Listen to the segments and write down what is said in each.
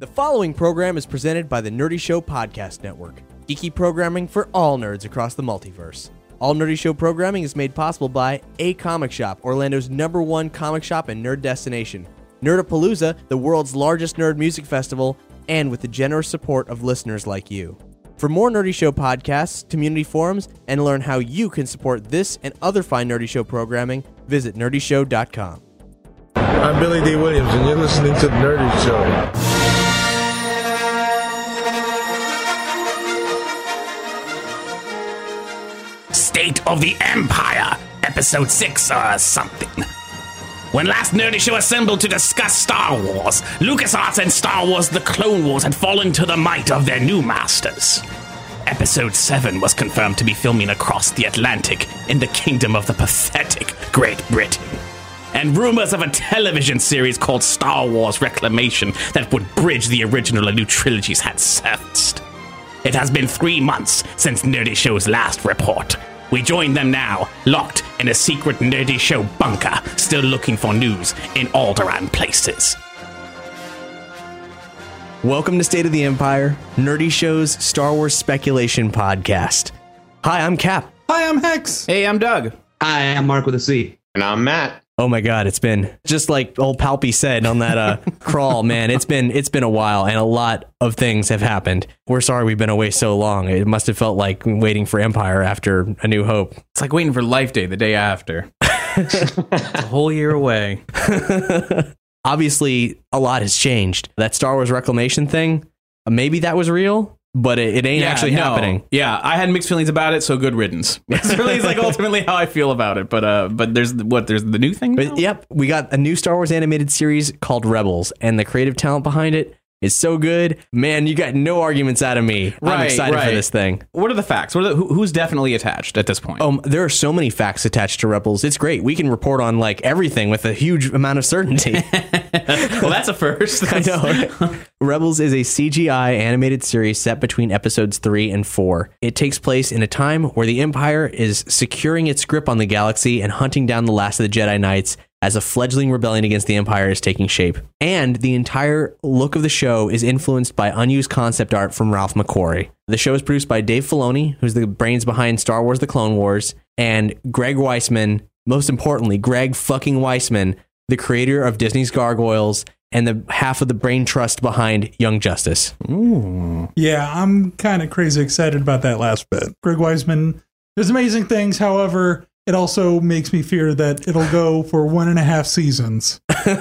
The following program is presented by the Nerdy Show Podcast Network, geeky programming for all nerds across the multiverse. All Nerdy Show programming is made possible by A Comic Shop, Orlando's #1 comic shop and nerd destination, Nerdapalooza, the world's largest nerd music festival, and with the generous support of listeners like you. For more Nerdy Show podcasts, community forums, and to learn how you can support this and other fine Nerdy Show programming, visit nerdyshow.com. I'm Billy D. Williams, and you're listening to The Nerdy Show. State of the Empire, Episode 6 or something. When last Nerdy Show assembled to discuss Star Wars, LucasArts and Star Wars The Clone Wars had fallen to the might of their new masters. Episode 7 was confirmed to be filming across the Atlantic in the kingdom of the pathetic Great Britain. And rumors of a television series called Star Wars Reclamation that would bridge the original and new trilogies had surfaced. It has been 3 months since Nerdy Show's last report. We join them now, locked in a secret Nerdy Show bunker, still looking for news in Alderaan places. Welcome to State of the Empire, Nerdy Show's Star Wars speculation podcast. Hi, I'm Cap. Hi, I'm Hex. Hey, I'm Doug. Hi, I'm Mark with a C. And I'm Matt. Oh my God, it's been just like old Palpy said on that crawl, man. It's been a while, and a lot of things have happened. We're sorry we've been away so long. It must have felt like waiting for Empire after A New Hope. It's like waiting for Life Day the day after. It's a whole year away. Obviously, a lot has changed. That Star Wars Reclamation thing, maybe that was real, but it ain't happening. Yeah, I had mixed feelings about it, so good riddance. It's really like ultimately how I feel about it. But there's the new thing now? Yep, we got a new Star Wars animated series called Rebels, and the creative talent behind it is so good. Man, you got no arguments out of me. I'm excited for this thing. What are the facts? Who's definitely attached at this point? There are so many facts attached to Rebels. It's great. We can report on like everything with a huge amount of certainty. Well, that's a first. I know. Rebels is a CGI animated series set between episodes 3 and 4. It takes place in a time where the Empire is securing its grip on the galaxy and hunting down the last of the Jedi Knights as a fledgling rebellion against the Empire is taking shape. And the entire look of the show is influenced by unused concept art from Ralph McQuarrie. The show is produced by Dave Filoni, who's the brains behind Star Wars The Clone Wars, and Greg Weisman, most importantly, Greg fucking Weisman, the creator of Disney's Gargoyles and the half of the brain trust behind Young Justice. Ooh. Yeah, I'm kind of crazy excited about that last bit. Greg Weisman does amazing things, however, it also makes me fear that it'll go for 1.5 seasons.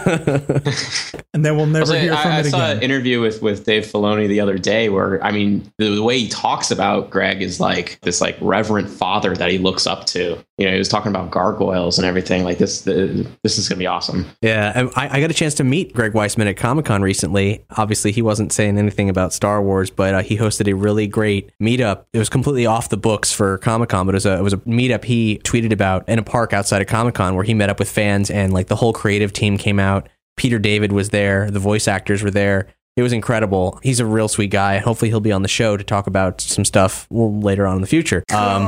And then we'll never hear from it again. I saw an interview with Dave Filoni the other day where, I mean, the way he talks about Greg is like this like reverent father that he looks up to. You know, he was talking about gargoyles and everything like this. This is going to be awesome. Yeah, I got a chance to meet Greg Weisman at Comic-Con recently. Obviously, he wasn't saying anything about Star Wars, but he hosted a really great meetup. It was completely off the books for Comic-Con, but it was a meetup he tweeted about in a park outside of Comic-Con where he met up with fans and like the whole creative team came out. Peter David was there. The voice actors were there. It was incredible. He's a real sweet guy. Hopefully he'll be on the show to talk about some stuff later on in the future.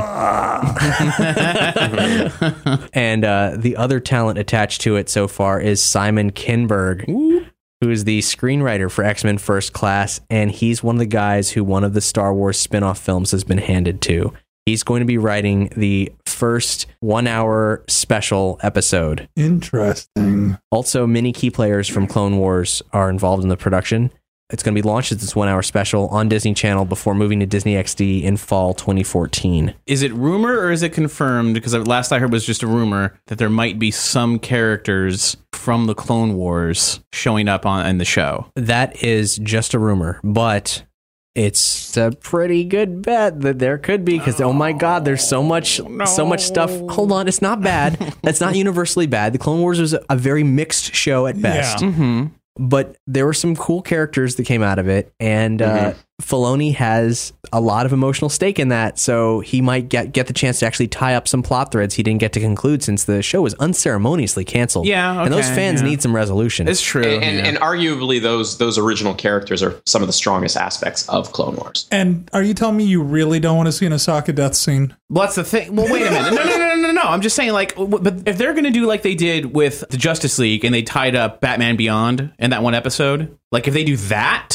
And the other talent attached to it so far is Simon Kinberg, who is the screenwriter for X-Men First Class, and he's one of the guys who one of the Star Wars spin-off films has been handed to. He's going to be writing the first 1-hour special episode. Interesting. Also, many key players from Clone Wars are involved in the production. It's going to be launched as this 1-hour special on Disney Channel before moving to Disney XD in fall 2014. Is it rumor or is it confirmed? Because last I heard was just a rumor that there might be some characters from the Clone Wars showing up in the show. That is just a rumor, but it's a pretty good bet that there could be, because oh my God, there's so much stuff. Hold on, it's not bad. That's not universally bad. The Clone Wars was a very mixed show at best. Yeah. Mm-hmm. But there were some cool characters that came out of it, and Filoni has a lot of emotional stake in that, so he might get the chance to actually tie up some plot threads he didn't get to conclude since the show was unceremoniously canceled. Yeah, okay, and those fans need some resolution. It's true. And arguably those original characters are some of the strongest aspects of Clone Wars. And are you telling me you really don't want to see an Ahsoka death scene? Well, that's the thing. Well, wait a minute. No. I'm just saying, like, but if they're going to do like they did with the Justice League and they tied up Batman Beyond in that one episode, like if they do that,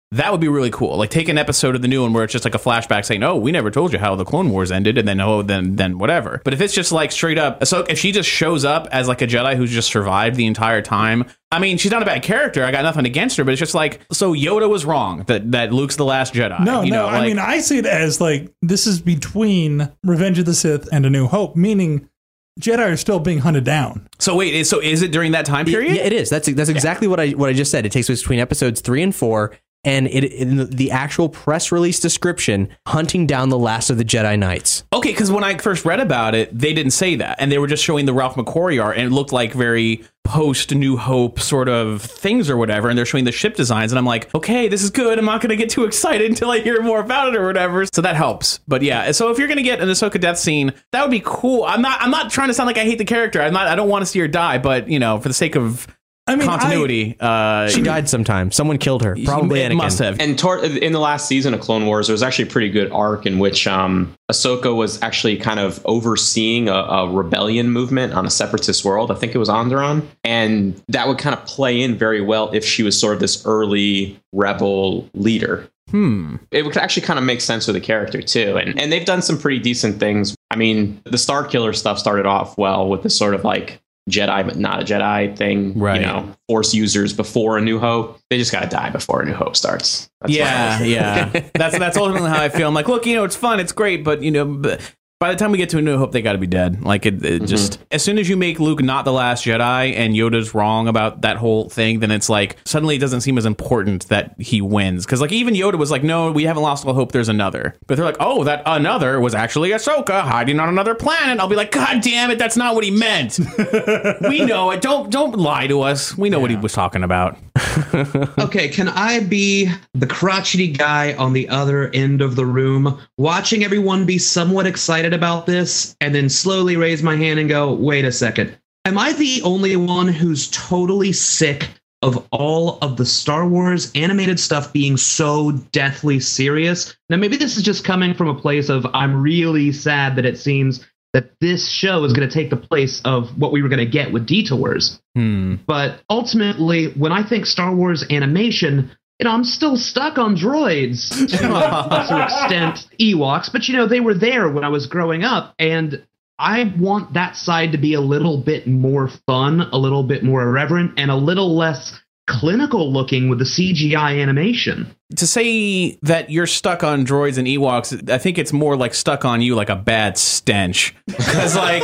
That would be really cool. Like, take an episode of the new one where it's just like a flashback saying, "Oh, we never told you how the Clone Wars ended," and then then whatever. But if it's just like straight up, so if she just shows up as like a Jedi who's just survived the entire time, I mean, she's not a bad character. I got nothing against her, but it's just like, so Yoda was wrong that Luke's the last Jedi. No, like, I mean, I see it as like this is between Revenge of the Sith and A New Hope, meaning Jedi are still being hunted down. So wait, so is it during that time period? Yeah, it is. That's exactly what I just said. It takes place between episodes 3 and 4. And in the actual press release description, hunting down the last of the Jedi Knights. Okay, because when I first read about it, they didn't say that. And they were just showing the Ralph McQuarrie art, and it looked like very post-New Hope sort of things or whatever. And they're showing the ship designs, and I'm like, okay, this is good. I'm not going to get too excited until I hear more about it or whatever. So that helps. But yeah, so if you're going to get an Ahsoka death scene, that would be cool. I'm not trying to sound like I hate the character. I don't want to see her die, but, you know, for the sake of continuity, she died sometime. Someone killed her. Probably Anakin. Must have. And in the last season of Clone Wars, there was actually a pretty good arc in which Ahsoka was actually kind of overseeing a rebellion movement on a separatist world. I think it was Onderon. And that would kind of play in very well if she was sort of this early rebel leader. It would actually kind of make sense with the character, too. And they've done some pretty decent things. I mean, the Starkiller stuff started off well with this sort of like Jedi but not a Jedi thing, right? You know, Force users before A New Hope. They just gotta die before A New Hope starts. That's yeah. That's ultimately how I feel. I'm like, look, you know, it's fun, it's great, but you know, by the time we get to A New Hope, they got to be dead. Like it just, as soon as you make Luke not the last Jedi and Yoda's wrong about that whole thing, then it's like suddenly it doesn't seem as important that he wins. Because like even Yoda was like, no, we haven't lost all hope. There's another. But they're like, oh, that another was actually Ahsoka hiding on another planet. I'll be like, God damn it, that's not what he meant. We know it. Don't lie to us. We know what he was talking about. Okay, can I be the crotchety guy on the other end of the room, watching everyone be somewhat excited about this, and then slowly raise my hand and go, wait a second. Am I the only one who's totally sick of all of the Star Wars animated stuff being so deathly serious? Now, maybe this is just coming from a place of I'm really sad that it seems that this show is going to take the place of what we were going to get with Detours. But ultimately, when I think Star Wars animation, you know, I'm still stuck on droids to a lesser extent, Ewoks, but you know, they were there when I was growing up, and I want that side to be a little bit more fun, a little bit more irreverent, and a little less clinical looking with the CGI animation. To say that you're stuck on droids and Ewoks, I think it's more like stuck on you like a bad stench. Because like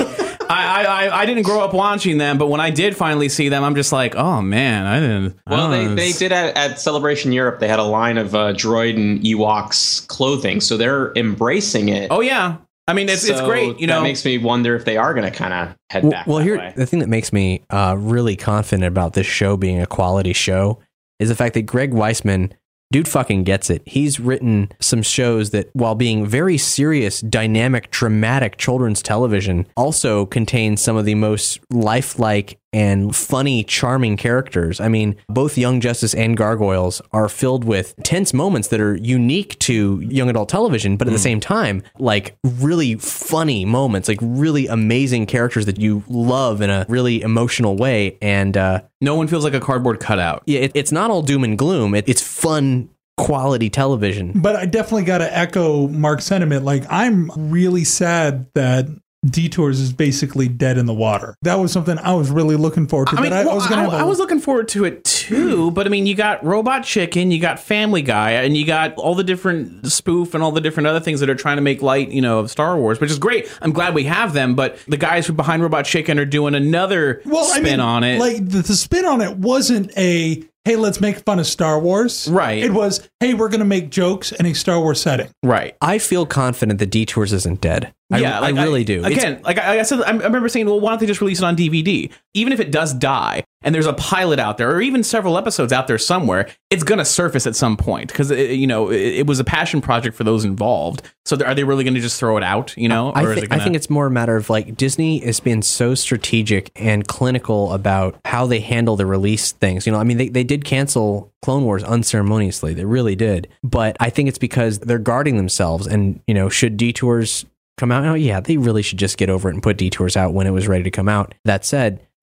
I didn't grow up watching them, but when I did finally see them, I'm just like, oh man, I didn't. Well, they did at Celebration Europe. They had a line of droid and Ewoks clothing, so they're embracing it. Oh yeah. I mean, it's great, you know. That makes me wonder if they are going to kind of head back. Well, here, way. The thing that makes me really confident about this show being a quality show is the fact that Greg Weisman, dude fucking gets it. He's written some shows that, while being very serious, dynamic, dramatic children's television, also contains some of the most lifelike and funny, charming characters. I mean, both Young Justice and Gargoyles are filled with tense moments that are unique to young adult television, but at the same time, like really funny moments, like really amazing characters that you love in a really emotional way. And no one feels like a cardboard cutout. Yeah, it's not all doom and gloom. It's fun, quality television. But I definitely got to echo Mark's sentiment. Like, I'm really sad that Detours is basically dead in the water. That was something I was really looking forward to. I was looking forward to it too, but I mean, you got Robot Chicken, you got Family Guy, and you got all the different spoof and all the different other things that are trying to make light, you know, of Star Wars, which is great. I'm glad we have them, but the guys behind Robot Chicken are doing another spin on it. Like, the spin on it wasn't a, hey, let's make fun of Star Wars. Right. It was, hey, we're going to make jokes in a Star Wars setting. Right. I feel confident that Detours isn't dead. Yeah, I really do. Again, like I said, I remember saying, well, why don't they just release it on DVD? Even if it does die, and there's a pilot out there, or even several episodes out there somewhere, it's going to surface at some point, because, you know, it was a passion project for those involved. So are they really going to just throw it out, you know? I think it's more a matter of, like, Disney has been so strategic and clinical about how they handle the release things. You know, I mean, they did cancel Clone Wars unceremoniously. They really did. But I think it's because they're guarding themselves, and, you know, should Detours come out now? Yeah, they really should just get over it and put Detours out when it was ready to come out. That said,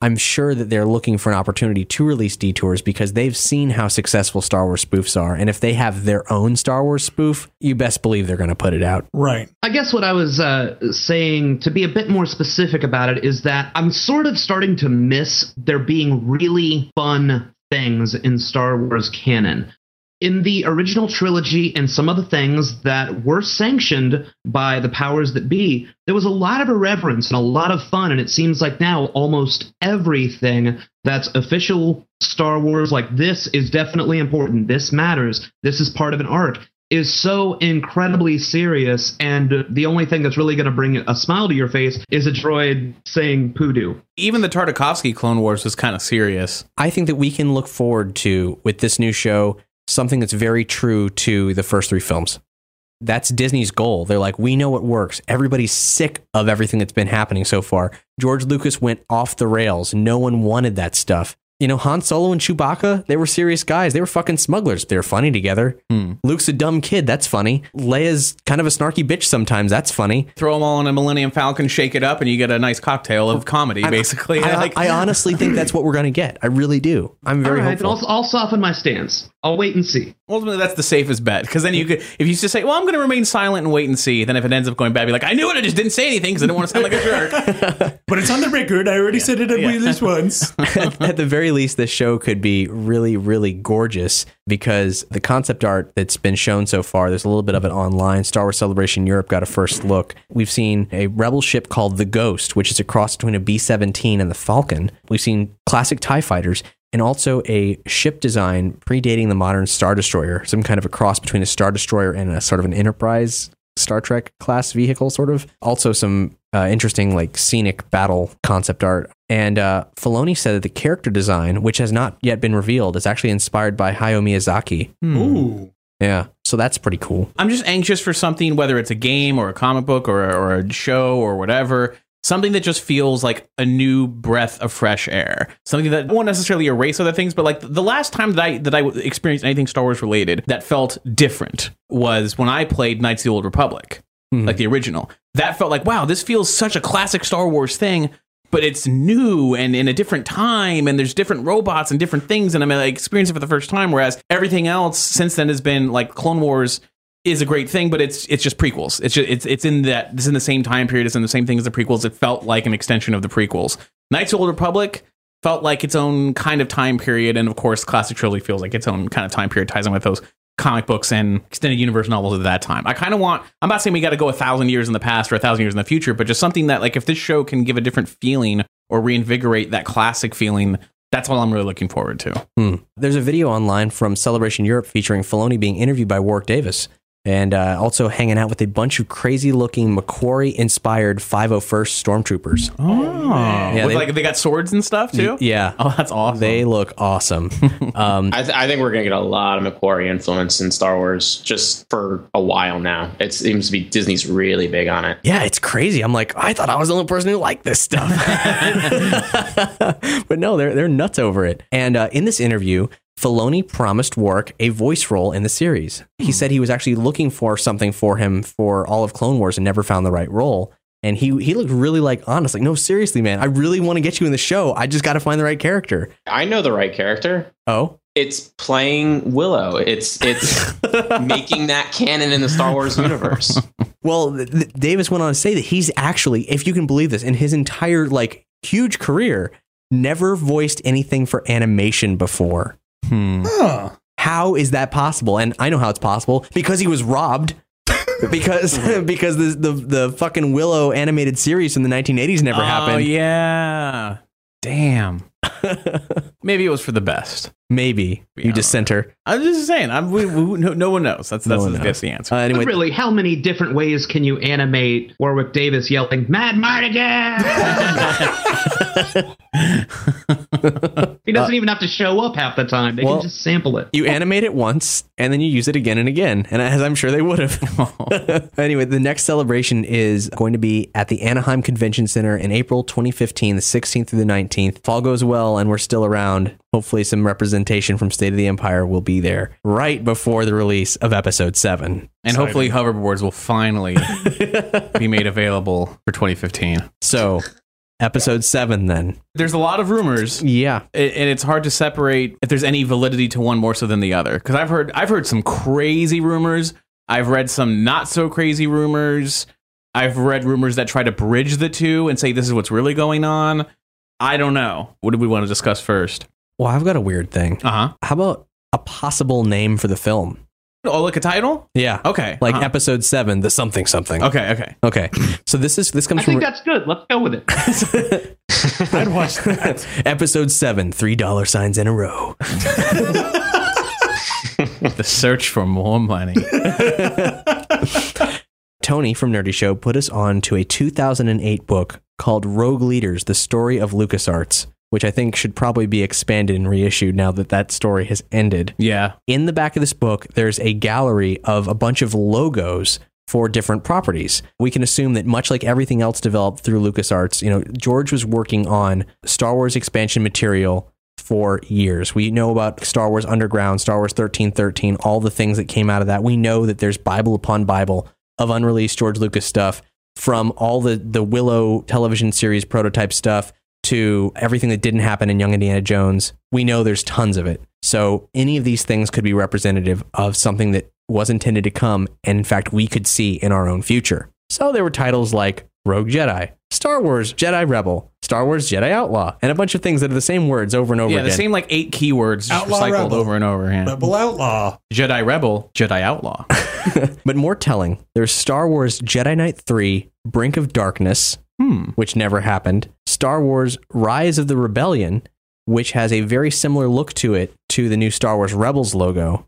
I'm sure that they're looking for an opportunity to release detours because they've seen how successful Star Wars spoofs are. And if they have their own Star Wars spoof, you best believe they're going to put it out. Right. I guess what I was saying, to be a bit more specific about it, is that I'm sort of starting to miss there being really fun things in Star Wars canon. In the original trilogy and some of the things that were sanctioned by the powers that be, there was a lot of irreverence and a lot of fun, and it seems like now almost everything that's official Star Wars, like this is definitely important, this matters, this is part of an arc, is so incredibly serious, and the only thing that's really going to bring a smile to your face is a droid saying poodoo. Even the Tartakovsky Clone Wars was kind of serious. I think that we can look forward to, with this new show, something that's very true to the first 3 films. That's Disney's goal. They're like, we know what works. Everybody's sick of everything that's been happening so far. George Lucas went off the rails. No one wanted that stuff. You know, Han Solo and Chewbacca, they were serious guys. They were fucking smugglers. They were funny together. Luke's a dumb kid. That's funny. Leia's kind of a snarky bitch sometimes. That's funny. Throw them all in a Millennium Falcon, shake it up, and you get a nice cocktail of comedy, basically. I honestly think that's what we're going to get. I really do. I'm very hopeful. Then I'll soften my stance. I'll wait and see. Ultimately, that's the safest bet, because then you could, if you just say, well, I'm going to remain silent and wait and see, then if it ends up going bad, be like, I knew it, I just didn't say anything because I didn't want to sound like a jerk. But it's on the record. I already said it at least once. At the very least, this show could be really, really gorgeous because the concept art that's been shown so far, there's a little bit of it online. Star Wars Celebration Europe got a first look. We've seen a rebel ship called the Ghost, which is a cross between a B-17 and the Falcon. We've seen classic TIE fighters and also a ship design predating the modern Star Destroyer, some kind of a cross between a Star Destroyer and a sort of an Enterprise Star Trek class vehicle, sort of. Also some interesting like scenic battle concept art. And Filoni said that the character design, which has not yet been revealed, is actually inspired by Hayao Miyazaki. Ooh. Yeah, so that's pretty cool. I'm just anxious for something, whether it's a game or a comic book or a show or whatever, something that just feels like a new breath of fresh air. Something that won't necessarily erase other things, but like the last time that I experienced anything Star Wars related that felt different was when I played Knights of the Old Republic, like the original. That felt like, wow, this feels such a classic Star Wars thing, but it's new and in a different time, and there's different robots and different things, and I'm like experiencing it for the first time, whereas everything else since then has been like Clone Wars is a great thing, but it's just prequels. It's in the same time period, it's in the same thing as the prequels. It felt like an extension of the prequels. Knights of the Old Republic felt like its own kind of time period, and of course, classic trilogy feels like its own kind of time period, ties in with those comic books and extended universe novels at that time. I'm not saying we got to go 1,000 years in the past or 1,000 years in the future, but just something that like if this show can give a different feeling or reinvigorate that classic feeling, that's what I'm really looking forward to. There's a video online from Celebration Europe featuring Filoni being interviewed by Warwick Davis. And also hanging out with a bunch of crazy-looking Macquarie-inspired 501st stormtroopers. Oh, yeah, they got swords and stuff too. Yeah, oh, that's awesome. They look awesome. I think we're gonna get a lot of Macquarie influence in Star Wars just for a while now. It seems to be Disney's really big on it. Yeah, it's crazy. I'm like, I thought I was the only person who liked this stuff, but no, they're nuts over it. And in this interview, Filoni promised Warwick a voice role in the series. He said he was actually looking for something for him for all of Clone Wars and never found the right role. And he looked really like honest, like, no, seriously, man, I really want to get you in the show. I just got to find the right character. I know the right character. Oh, it's playing Willow. It's making that canon in the Star Wars universe. Well, Davis went on to say that he's actually, if you can believe this, in his entire like huge career, never voiced anything for animation before. How is that possible? And I know how it's possible because he was robbed. because the fucking Willow animated series from the 1980s never happened. Oh yeah, damn. Maybe it was for the best. Maybe you dissenter. I'm just saying. No one knows. That's the answer. Anyway, but really, how many different ways can you animate Warwick Davis yelling "Mad Mardigan"? He doesn't even have to show up half the time. They can just sample it. You animate it once, and then you use it again and again, and as I'm sure they would have. Anyway, the next celebration is going to be at the Anaheim Convention Center in April 2015, the 16th through the 19th. If all goes well and we're still around, hopefully some representation from State of the Empire will be there right before the release of Episode 7. And hopefully hoverboards will finally be made available for 2015. So Episode 7, then. There's a lot of rumors. Yeah. And it's hard to separate if there's any validity to one more so than the other. Because I've heard some crazy rumors. I've read some not so crazy rumors. I've read rumors that try to bridge the two and say this is what's really going on. I don't know. What do we want to discuss first? Well, I've got a weird thing. Uh-huh. How about a possible name for the film? Oh, like a title? Yeah. Okay. Like Episode 7, the something something. Okay. So this comes I from... think that's good. Let's go with it. I'd watch that. Episode 7, $3 in a row. The search for more money. Tony from Nerdy Show put us on to a 2008 book called Rogue Leaders, The Story of LucasArts, which I think should probably be expanded and reissued now that that story has ended. Yeah. In the back of this book, there's a gallery of a bunch of logos for different properties. We can assume that much like everything else developed through LucasArts, George was working on Star Wars expansion material for years. We know about Star Wars Underground, Star Wars 1313, all the things that came out of that. We know that there's Bible upon Bible of unreleased George Lucas stuff, from all the Willow television series prototype stuff to everything that didn't happen in Young Indiana Jones. We know there's tons of it. So any of these things could be representative of something that was intended to come, and in fact we could see in our own future. So there were titles like Rogue Jedi, Star Wars Jedi Rebel, Star Wars Jedi Outlaw, and a bunch of things that are the same words over and over again. Yeah, the same like 8 keywords just Outlaw recycled Rebel. over and over. Yeah. Rebel Outlaw. Jedi Rebel, Jedi Outlaw. But more telling, there's Star Wars Jedi Knight 3, Brink of Darkness, which never happened, Star Wars Rise of the Rebellion, which has a very similar look to it to the new Star Wars Rebels logo,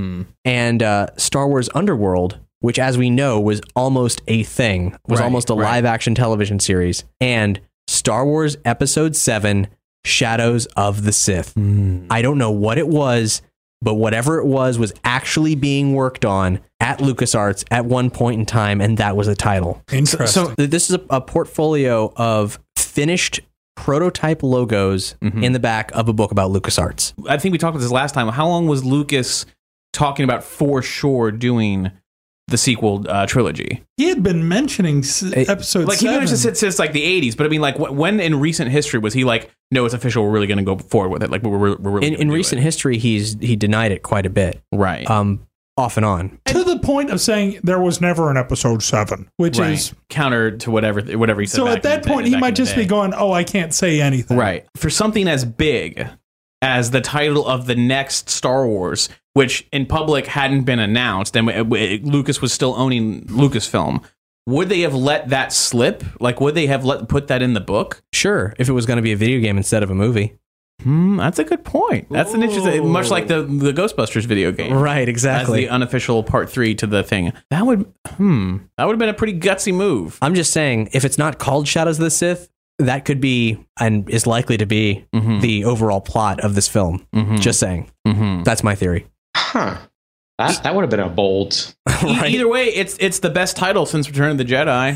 and Star Wars Underworld, which, as we know, was almost a thing, was Right, almost a right. live-action television series, and Star Wars Episode 7, Shadows of the Sith. I don't know what it was, but whatever it was actually being worked on at LucasArts at one point in time, and that was the title. Interesting. So this is a portfolio of finished prototype logos in the back of a book about LucasArts. I think we talked about this last time. How long was Lucas talking about for sure doing the sequel trilogy? He had been mentioning episode Like, he 7. mentioned it since like the 80s, but I mean, like, when in recent history was he like, no, it's official, we're really going to go forward with it? Like, we're really In gonna do recent it. history, he denied it quite a bit, Right. off and on. to the point of saying there was never an episode 7, which Right. is... Counter to whatever he said. So back at that in the point, day- he back might in the just be day. going, oh, I can't say anything. Right. For something as big as the title of the next Star Wars, which in public hadn't been announced, and Lucas was still owning Lucasfilm, would they have let that slip? Like, would they have put that in the book? Sure, if it was going to be a video game instead of a movie. That's a good point. That's an interesting, much like the Ghostbusters video game. Right, As exactly. the unofficial part 3 to the thing. That would have been a pretty gutsy move. I'm just saying, if it's not called Shadows of the Sith, that could be, and is likely to be, the overall plot of this film. Just saying. That's my theory. Huh. That would have been a bold. Right. Either way, it's the best title since Return of the Jedi.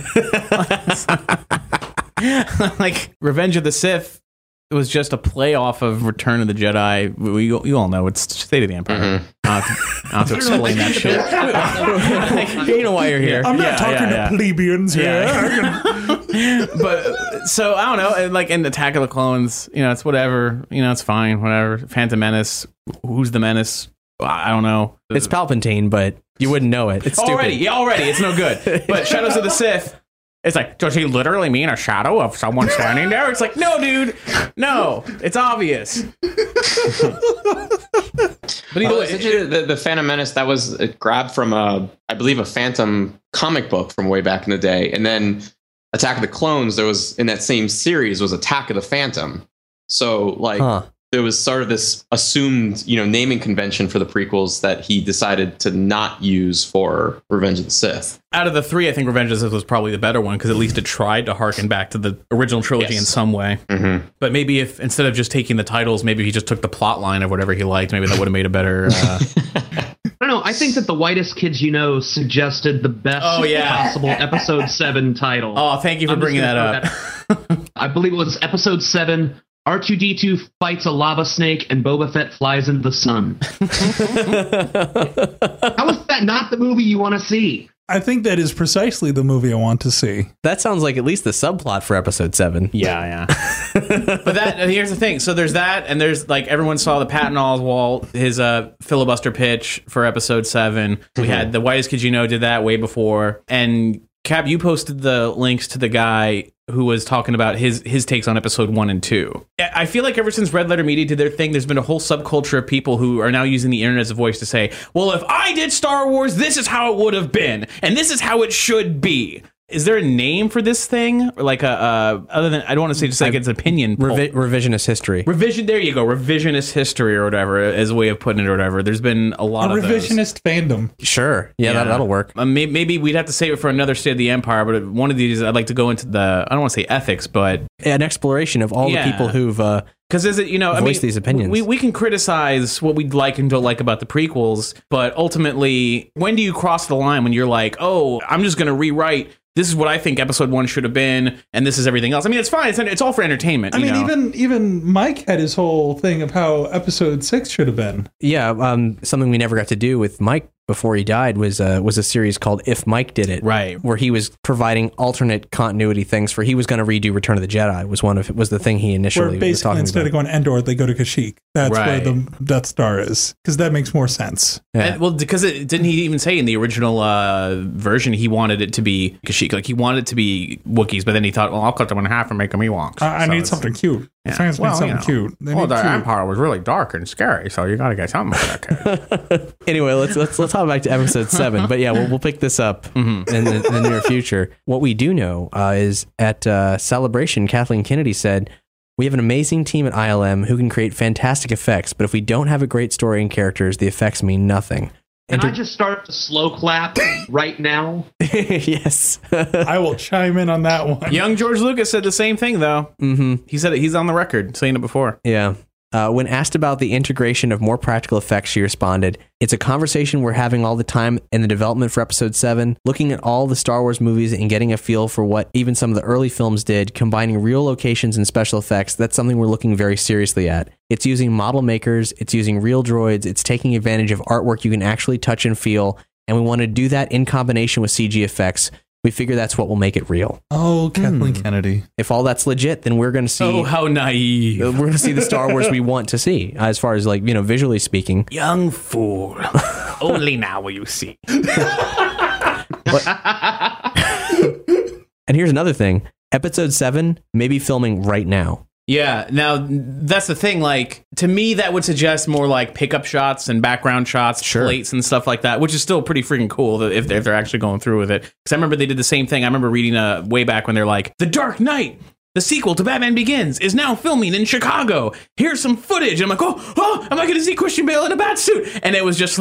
Like, Revenge of the Sith, it was just a play off of Return of the Jedi. You all know it's State of the Empire. I don't have to explain that shit. You know why you're here. I'm not talking yeah. to plebeians here. But so I don't know, and like in Attack of the Clones, it's whatever, it's fine, whatever. Phantom Menace, who's the menace? I don't know. It's Palpatine, but you wouldn't know it. It's stupid. Already, it's no good. But Shadows of the Sith, it's like, does he literally mean a shadow of someone standing there? It's like, no, dude, no, it's obvious. But either way, The Phantom Menace, that was grabbed from I believe a Phantom comic book from way back in the day, and then Attack of the Clones, there was in that same series was Attack of the Phantom. So like there was sort of this assumed naming convention for the prequels that he decided to not use for Revenge of the Sith. out of the 3, I think Revenge of the Sith was probably the better one because at least it tried to harken back to the original trilogy in some way. But maybe if instead of just taking the titles, maybe he just took the plot line of whatever he liked, maybe that would have made a better. I don't know. I think that the Whitest Kids You Know suggested the best possible Episode 7 title. Oh, thank you for bringing that up. I believe it was Episode 7. R2-D2 fights a lava snake and Boba Fett flies into the sun. How is that not the movie you want to see? I think that is precisely the movie I want to see. That sounds like at least the subplot for episode 7. Yeah. But here's the thing. So there's that, and there's like everyone saw the Patton Oswalt, his filibuster pitch for episode 7. We had the Whitest Kids You Know did that way before, and Cap, you posted the links to the guy who was talking about his takes on episode 1 and 2. I feel like ever since Red Letter Media did their thing, there's been a whole subculture of people who are now using the internet as a voice to say, well, if I did Star Wars, this is how it would have been, and this is how it should be. Is there a name for this thing? Or like other than, I don't want to say just like it's opinion. Revisionist history. There you go. Revisionist history or whatever, as a way of putting it or whatever. There's been a lot of revisionist fandom. Sure. Yeah. That'll work. Maybe we'd have to save it for another State of the Empire, but one of these, I'd like to go into I don't want to say ethics, but an exploration of all the people who've because is it voice these opinions. We can criticize what we like and don't like about the prequels, but ultimately, when do you cross the line when you're like, oh, I'm just going to rewrite, this is what I think episode 1 should have been, and this is everything else. I mean, it's fine. It's all for entertainment. I mean, even Mike had his whole thing of how episode 6 should have been. Yeah, something we never got to do with Mike before he died was a series called If Mike Did It, right? Where he was providing alternate continuity things for. He was going to redo Return of the Jedi. Was the thing he initially where basically was talking instead about. of going Endor, they go to Kashyyyk. That's where the Death Star is, because that makes more sense. Yeah. Well, because didn't he even say in the original version he wanted it to be Kashyyyk, like he wanted it to be Wookiees, but then he thought, well, I'll cut them in half and make them Ewoks. I need something cute. Yeah. Fans need something cute. The Empire was really dark and scary, so you got to get something for that kid. Anyway, let's hop back to episode 7. But yeah, we'll pick this up in the near future. What we do know is at Celebration, Kathleen Kennedy said, "We have an amazing team at ILM who can create fantastic effects, but if we don't have a great story and characters, the effects mean nothing." Can I just start the slow clap right now? Yes. I will chime in on that one. Young George Lucas said the same thing, though. Mm-hmm. He said it. He's on the record saying it before. Yeah. When asked about the integration of more practical effects, she responded, "It's a conversation we're having all the time in the development for episode 7, looking at all the Star Wars movies and getting a feel for what even some of the early films did, combining real locations and special effects. That's something we're looking very seriously at. It's using model makers, it's using real droids, it's taking advantage of artwork you can actually touch and feel, and we want to do that in combination with CG effects. We figure that's what will make it real." Oh, Kathleen Kennedy. If all that's legit, then we're going to see... Oh, how naive. We're going to see the Star Wars we want to see, as far as, visually speaking. Young fool. Only now will you see. And here's another thing. Episode 7 may be filming right now. Yeah, now that's the thing. Like, to me, that would suggest more like pickup shots and background shots, plates and stuff like that, which is still pretty freaking cool if they're actually going through with it. Because I remember they did the same thing. I remember reading way back when they're like, The Dark Knight, the sequel to Batman Begins, is now filming in Chicago. Here's some footage. And I'm like, oh, am I going to see Christian Bale in a bat suit? And it was just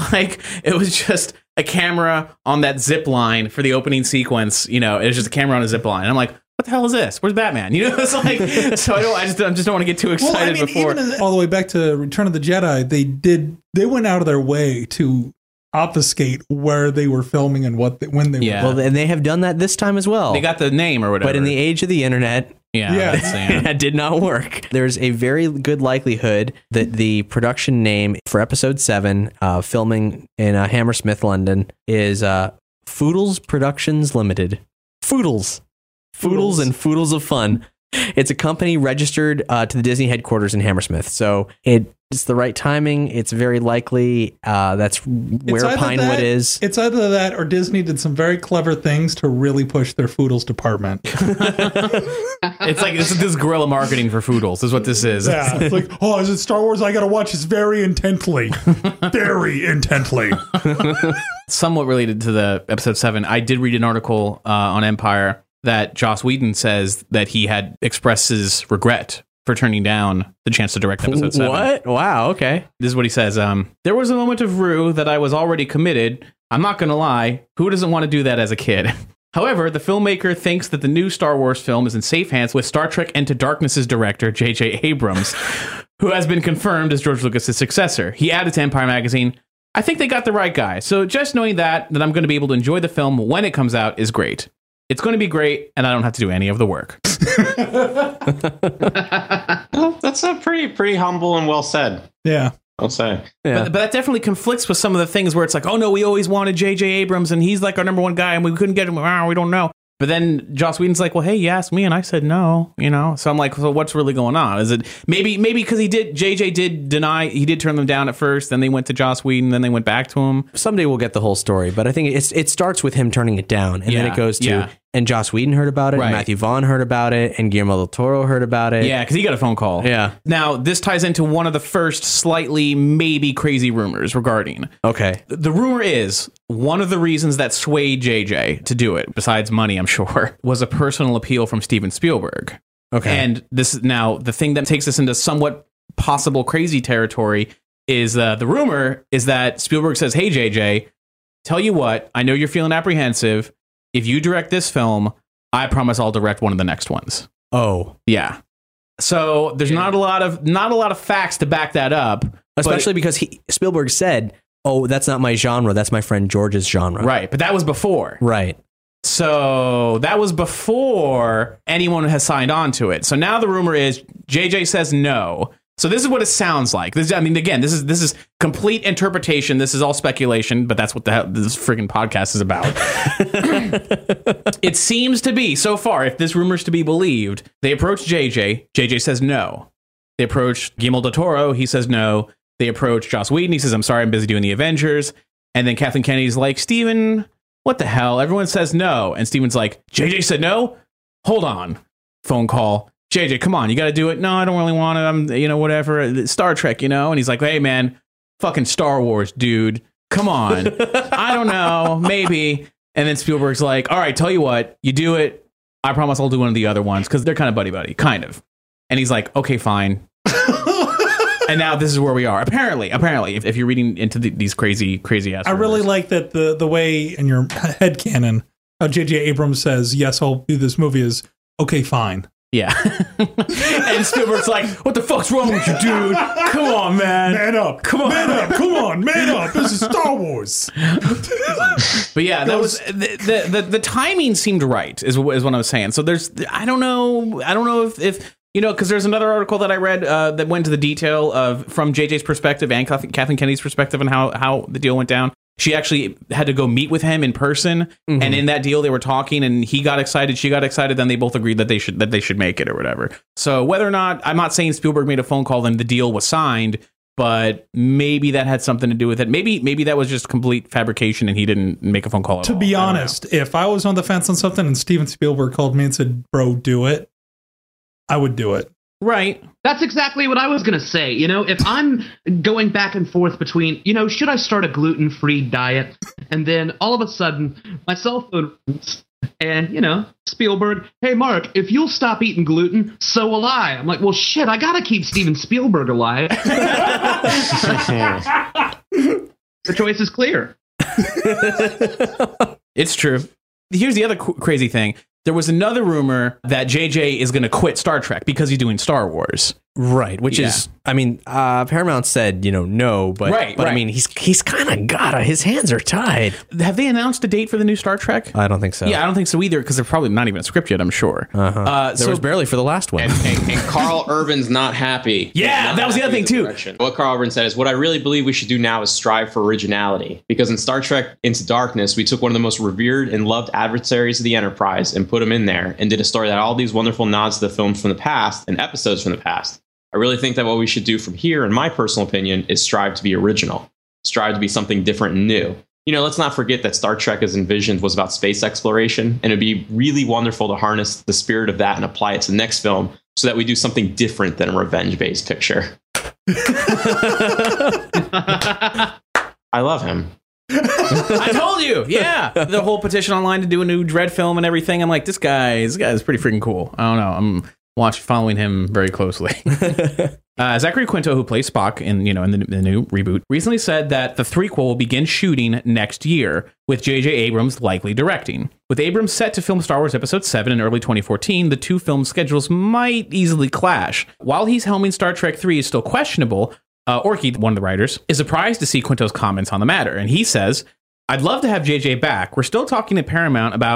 a camera on that zip line for the opening sequence. It was just a camera on a zip line. And I'm like, what the hell is this? Where's Batman? It's like, so I just don't want to get too excited before. Even all the way back to Return of the Jedi, they went out of their way to obfuscate where they were filming and when they were. Well, and they have done that this time as well. They got the name or whatever. But in the age of the internet, that did not work. There's a very good likelihood that the production name for episode 7, filming in Hammersmith, London, is Foodles Productions Limited. Foodles and Foodles of Fun. It's a company registered to the Disney headquarters in Hammersmith. So it's the right timing. It's very likely that's where Pinewood is. It's either that or Disney did some very clever things to really push their Foodles department. It's like this guerrilla marketing for Foodles is what this is. Yeah, it's like, is it Star Wars? I got to watch this very intently. Very intently. Somewhat related to the episode 7, I did read an article on Empire that Joss Whedon says that he had expressed his regret for turning down the chance to direct episode 7. What? Wow, okay. This is what he says. There was a moment of rue that I was already committed. I'm not going to lie. Who doesn't want to do that as a kid? However, the filmmaker thinks that the new Star Wars film is in safe hands with Star Trek Into Darkness's director, J.J. Abrams, who has been confirmed as George Lucas' successor. He added to Empire Magazine, I think they got the right guy. So just knowing that I'm going to be able to enjoy the film when it comes out is great. It's going to be great, and I don't have to do any of the work. Well, that's a pretty humble and well said. Yeah. I'll say. Yeah. But that definitely conflicts with some of the things where it's like, oh no, we always wanted J.J. Abrams and he's like our number one guy and we couldn't get him. We don't know. But then Joss Whedon's like, well, hey, you asked me and I said no, So I'm like, so what's really going on? Is it maybe because JJ did deny, he did turn them down at first, then they went to Joss Whedon, then they went back to him. Someday we'll get the whole story, but I think it starts with him turning it down, and then it goes to, and Joss Whedon heard about it, and Matthew Vaughn heard about it, and Guillermo del Toro heard about it. Yeah, because he got a phone call. Yeah. Now, this ties into one of the first slightly maybe crazy rumors regarding. Okay. The rumor is one of the reasons that swayed JJ to do it, besides money, I'm sure, was a personal appeal from Steven Spielberg. Okay. And this is now the thing that takes us into somewhat possible crazy territory is the rumor is that Spielberg says, hey, JJ, tell you what, I know you're feeling apprehensive. If you direct this film, I promise I'll direct one of the next ones. Oh. Yeah. So there's not a lot of facts to back that up. Especially because Spielberg said, oh, that's not my genre. That's my friend George's genre. Right. But that was before. Right. So that was before anyone has signed on to it. So now the rumor is JJ says no. So this is what it sounds like. This is complete interpretation. This is all speculation, but that's what this freaking podcast is about. It seems to be, so far, if this rumor is to be believed, they approach JJ. JJ says no. They approach Guillermo del Toro. He says no. They approach Joss Whedon. He says, I'm sorry, I'm busy doing the Avengers. And then Kathleen Kennedy's like, Steven, what the hell? Everyone says no. And Steven's like, JJ said no? Hold on. Phone call. JJ, come on, you got to do it. No, I don't really want it. I'm, whatever. Star Trek, And he's like, hey, man, fucking Star Wars, dude. Come on. I don't know. Maybe. And then Spielberg's like, all right, tell you what, you do it. I promise I'll do one of the other ones because they're kind of buddy-buddy, kind of. And he's like, okay, fine. And now this is where we are. Apparently, if you're reading into these crazy ass. I really like that the way in your headcanon how J.J. Abrams says, yes, I'll do this movie is, okay, fine. Yeah. And Spielberg's like, what the fuck's wrong with you, dude? Come on, man. Man up. Come on. Man up. Come on. Man up. This is Star Wars. But yeah, that was the timing seemed right is what I was saying. So I don't know if because there's another article that I read that went into the detail of from JJ's perspective and Kathleen Kennedy's perspective and how the deal went down. She actually had to go meet with him in person, and in that deal they were talking, and he got excited, she got excited, then they both agreed that they should make it or whatever. So whether or not, I'm not saying Spielberg made a phone call and the deal was signed, but maybe that had something to do with it. Maybe that was just complete fabrication and he didn't make a phone call at all. To be honest, if I was on the fence on something and Steven Spielberg called me and said, bro, do it, I would do it. Right. That's exactly what I was going to say. If I'm going back and forth between, should I start a gluten-free diet? And then all of a sudden, my cell phone rings and, Spielberg, hey, Mark, if you'll stop eating gluten, so will I. I'm like, well, shit, I got to keep Steven Spielberg alive. The choice is clear. It's true. Here's the other crazy thing. There was another rumor that JJ is going to quit Star Trek because he's doing Star Wars. Right, which is, Paramount said, no, but right. I mean, he's kind of got his hands are tied. Have they announced a date for the new Star Trek? I don't think so. Yeah, I don't think so either because they're probably not even a script yet, I'm sure. There was barely for the last one. And Carl Urban's not happy. Yeah, that was the other thing too. What Carl Urban said is, what I really believe we should do now is strive for originality. Because in Star Trek Into Darkness, we took one of the most revered and loved adversaries of the Enterprise and put him in there and did a story that had all these wonderful nods to the films from the past and episodes from the past. I really think that what we should do from here, in my personal opinion, is strive to be original, strive to be something different and new. Let's not forget that Star Trek as envisioned was about space exploration, and it'd be really wonderful to harness the spirit of that and apply it to the next film so that we do something different than a revenge-based picture. I love him. I told you, yeah. The whole petition online to do a new Dredd film and everything. I'm like, this guy is pretty freaking cool. I don't know. I'm following him very closely. Zachary Quinto, who plays Spock in the new reboot, recently said that the threequel will begin shooting next year, with J.J. Abrams likely directing. With Abrams set to film Star Wars Episode 7 in early 2014, the two film schedules might easily clash. While he's helming Star Trek 3 is still questionable, Orky, one of the writers, is surprised to see Quinto's comments on the matter. And he says, I'd love to have JJ back. We're still talking at Paramount about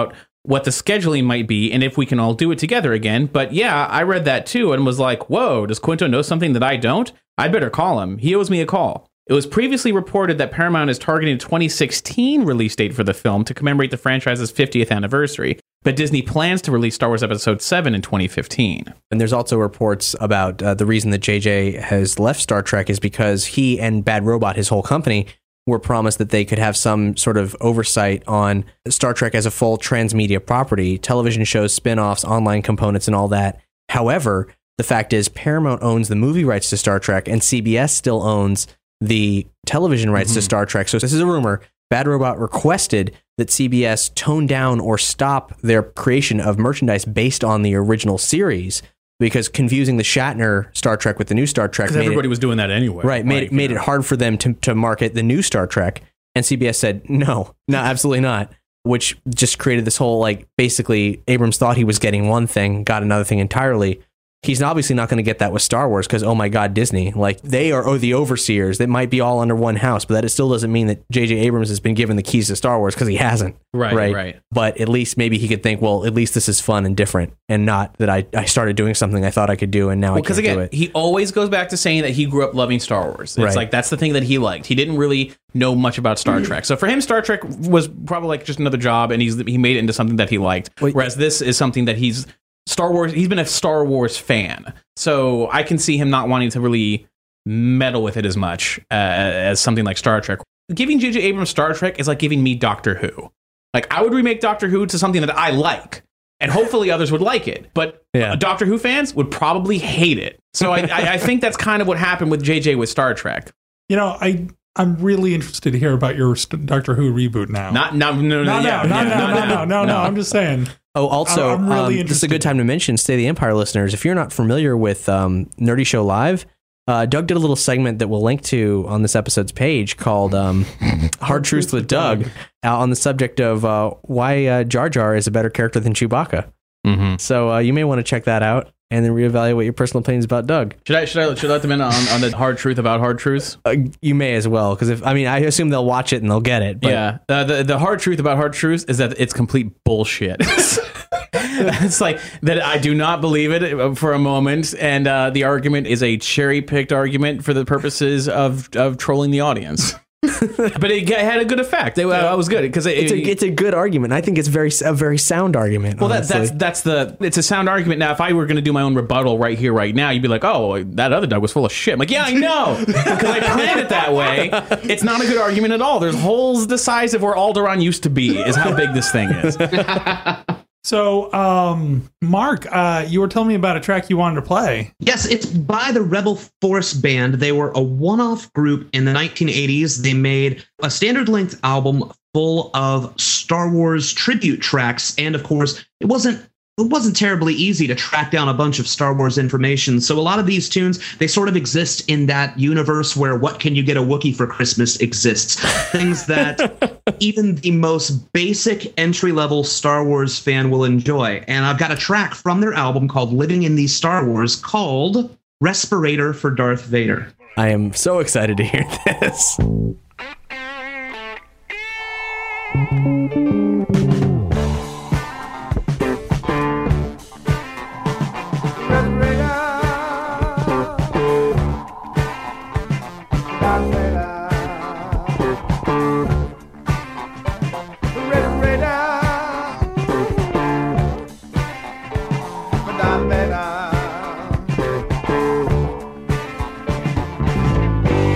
what the scheduling might be and if we can all do it together again. But yeah, I read that too and was like, whoa, does Quinto know something that I don't? I better call him. He owes me a call. It was previously reported that Paramount is targeting a 2016 release date for the film to commemorate the franchise's 50th anniversary, but Disney plans to release Star Wars Episode 7 in 2015. And there's also reports about the reason that JJ has left Star Trek is because he and Bad Robot, his whole company, were promised that they could have some sort of oversight on Star Trek as a full transmedia property, television shows, spin-offs, online components, and all that. However, the fact is Paramount owns the movie rights to Star Trek, and CBS still owns the television rights to Star Trek. So this is a rumor. Bad Robot requested that CBS tone down or stop their creation of merchandise based on the original series, because confusing the Shatner Star Trek with the new Star Trek, Because everybody was doing that anyway. right, made it hard for them to market the new Star Trek. And CBS said, no, absolutely not. Which just created this whole, like, basically Abrams thought he was getting one thing, got another thing entirely. He's obviously not going to get that with Star Wars because, oh my God, Disney. Like, they are the overseers. That might be all under one house, but that still doesn't mean that J.J. Abrams has been given the keys to Star Wars, because he hasn't. Right. But at least maybe he could think, well, at least this is fun and different, and not that I started doing something I thought I could do and now I can't do it. He always goes back to saying that he grew up loving Star Wars. It's like, that's the thing that he liked. He didn't really know much about Star Trek. So for him, Star Trek was probably like just another job, and he made it into something that he liked. Whereas this is something that he's been a Star Wars fan. So I can see him not wanting to really meddle with it as much as something like Star Trek. Giving J.J. Abrams Star Trek is like giving me Doctor Who. Like, I would remake Doctor Who to something that I like, and hopefully others would like it. But Doctor Who fans would probably hate it. So I think that's kind of what happened with J.J. with Star Trek. You know, I'm really interested to hear about your Doctor Who reboot now. No. I'm just saying. Oh, also, I'm really this is a good time to mention, Stay the Empire listeners, if you're not familiar with Nerdy Show Live, Doug did a little segment that we'll link to on this episode's page called Hard Truths with Doug on the subject of why Jar Jar is a better character than Chewbacca. Mm-hmm. So you may want to check that out and then reevaluate your personal opinions about Doug. Should I let them in on the hard truth about hard truths? You may as well, because I assume they'll watch it and they'll get it. But yeah, the hard truth about hard truths is that it's complete bullshit. It's like that. I do not believe it for a moment, and the argument is a cherry-picked argument for the purposes of trolling the audience. But it had a good effect. It was good because it's a good argument. I think it's a very sound argument. Well, it's a sound argument. Now, if I were going to do my own rebuttal right here, right now, you'd be like, "Oh, that other Doug was full of shit." I'm like, yeah, I know, because I planned it that way. It's not a good argument at all. There's holes the size of where Alderaan used to be. Is how big this thing is. So, Mark, you were telling me about a track you wanted to play. Yes, it's by the Rebel Force Band. They were a one-off group in the 1980s. They made a standard-length album full of Star Wars tribute tracks, and of course, it wasn't terribly easy to track down a bunch of Star Wars information. So a lot of these tunes, they sort of exist in that universe where What Can You Get a Wookiee for Christmas exists. Things that even the most basic entry-level Star Wars fan will enjoy. And I've got a track from their album called Living in These Star Wars called Respirator for Darth Vader. I am so excited to hear this.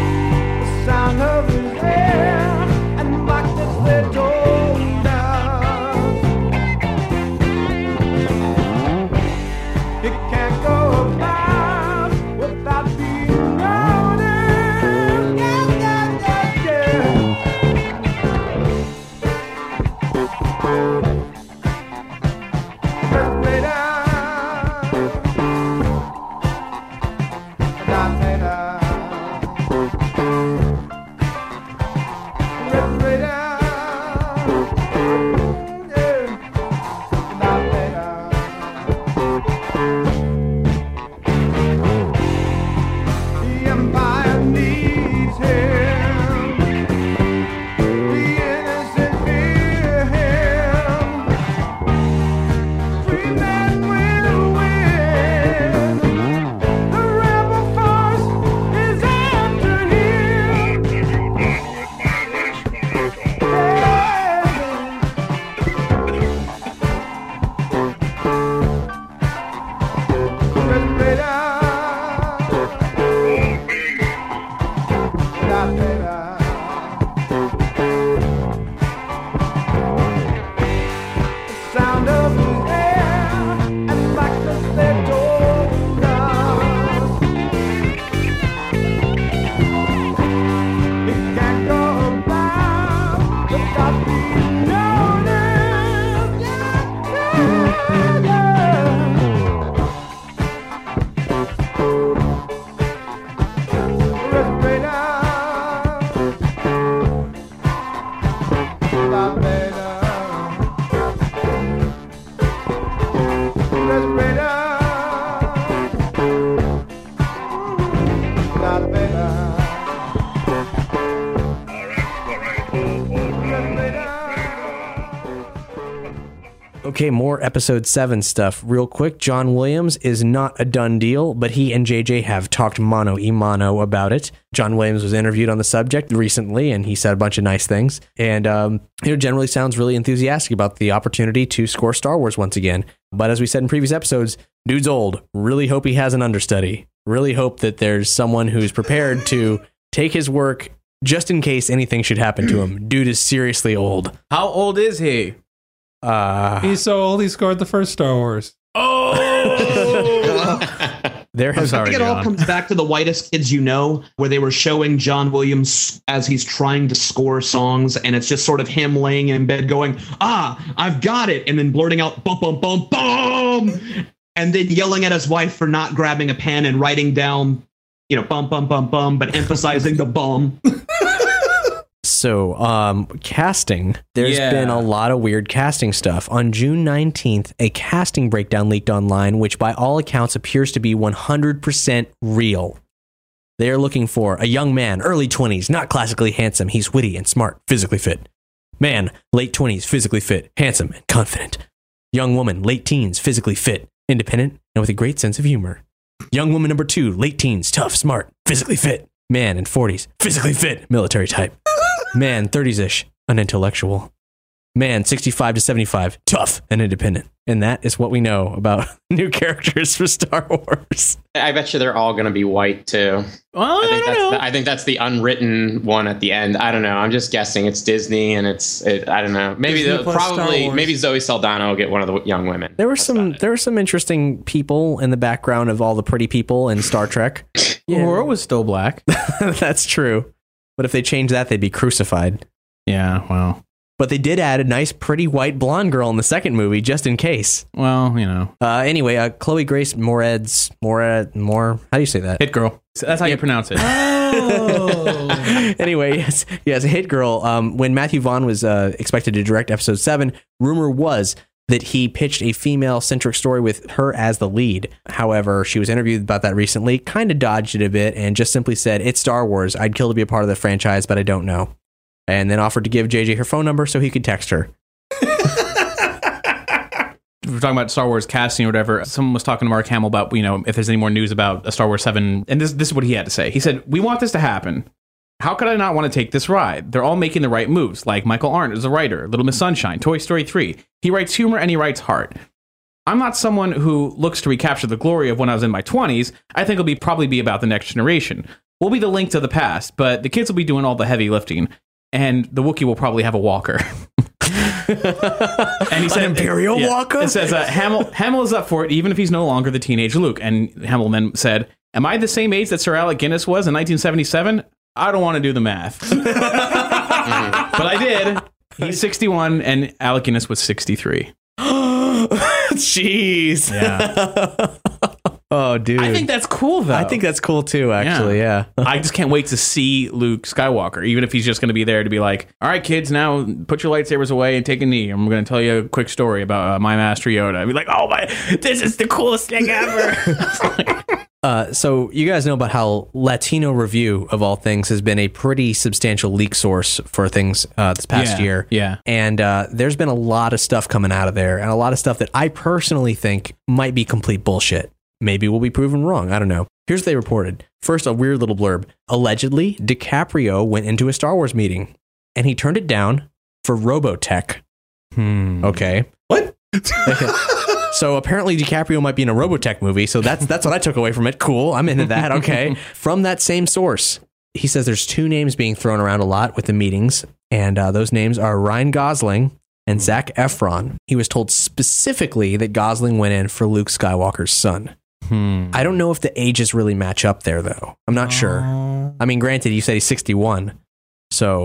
Sound of his hair and blackness they told down. Okay, more episode 7 stuff. Real quick, John Williams is not a done deal, but he and JJ have talked mano y mano about it. John Williams was interviewed on the subject recently, and he said a bunch of nice things. And, generally sounds really enthusiastic about the opportunity to score Star Wars once again. But as we said in previous episodes, dude's old. Really hope he has an understudy. Really hope that there's someone who's prepared to take his work just in case anything should happen to him. Dude is seriously old. How old is he? He's so old he scored the first Star Wars. Oh! There has I think it all comes back to The Whitest Kids You Know, where they were showing John Williams as he's trying to score songs, and it's just sort of him laying in bed going, I've got it, and then blurting out, bum, bum, bum, bum, and then yelling at his wife for not grabbing a pen and writing down, bum, bum, bum, bum, but emphasizing the bum. So, casting. There's been a lot of weird casting stuff. On June 19th, a casting breakdown leaked online, which by all accounts appears to be 100% real. They are looking for a young man, early 20s, not classically handsome. He's witty and smart, physically fit. Man, late 20s, physically fit, handsome and confident. Young woman, late teens, physically fit, independent, and with a great sense of humor. Young woman number 2, late teens, tough, smart, physically fit. Man in 40s, physically fit, military type. Man, 30s-ish, an intellectual. Man, 65 to 75, tough and independent. And that is what we know about new characters for Star Wars. I bet you they're all going to be white, too. Well, I think that's the unwritten one at the end. I don't know. I'm just guessing. It's Disney, and I don't know. Maybe maybe Zoe Saldana will get one of the young women. There were some interesting people in the background of all the pretty people in Star Trek. Uhura was still black. That's true. But if they change that, they'd be crucified. Yeah, well. But they did add a nice, pretty white blonde girl in the second movie, just in case. Well, you know. Anyway, Chloe Grace Moretz, how do you say that? Hit Girl. That's how you pronounce it. Oh. Anyway, yes, Hit Girl. When Matthew Vaughn was expected to direct episode 7, rumor was that he pitched a female-centric story with her as the lead. However, she was interviewed about that recently, kind of dodged it a bit, and just simply said, "It's Star Wars. I'd kill to be a part of the franchise, but I don't know." And then offered to give JJ her phone number so he could text her. We're talking about Star Wars casting or whatever. Someone was talking to Mark Hamill about, if there's any more news about a Star Wars 7. And this is what he had to say. He said, "We want this to happen. How could I not want to take this ride? They're all making the right moves, like Michael Arndt is a writer, Little Miss Sunshine, Toy Story 3. He writes humor and he writes heart. I'm not someone who looks to recapture the glory of when I was in my 20s. I think it'll probably be about the next generation. We'll be the link to the past, but the kids will be doing all the heavy lifting. And the Wookiee will probably have a walker." And he said, "An Imperial walker?" It says, Hamill is up for it, even if he's no longer the teenage Luke. And Hamill then said, "Am I the same age that Sir Alec Guinness was in 1977? I don't want to do the math." But I did. He's 61 and Alec Guinness was 63. Jeez. Yeah. Oh, dude. I think that's cool, though. I think that's cool, too, actually, yeah. I just can't wait to see Luke Skywalker, even if he's just going to be there to be like, "All right, kids, now put your lightsabers away and take a knee. I'm going to tell you a quick story about my master Yoda." I'd be like, "Oh, this is the coolest thing ever." So you guys know about how Latino Review, of all things, has been a pretty substantial leak source for things this past year. Yeah. And there's been a lot of stuff coming out of there, and a lot of stuff that I personally think might be complete bullshit. Maybe we'll be proven wrong. I don't know. Here's what they reported. First, a weird little blurb. Allegedly, DiCaprio went into a Star Wars meeting, and he turned it down for Robotech. Okay. What? So apparently DiCaprio might be in a Robotech movie. So that's what I took away from it. Cool. I'm into that. Okay. From that same source, he says there's 2 names being thrown around a lot with the meetings. And those names are Ryan Gosling and Zac Efron. He was told specifically that Gosling went in for Luke Skywalker's son. I don't know if the ages really match up there, though. I'm not sure. I mean, granted, you said he's 61. So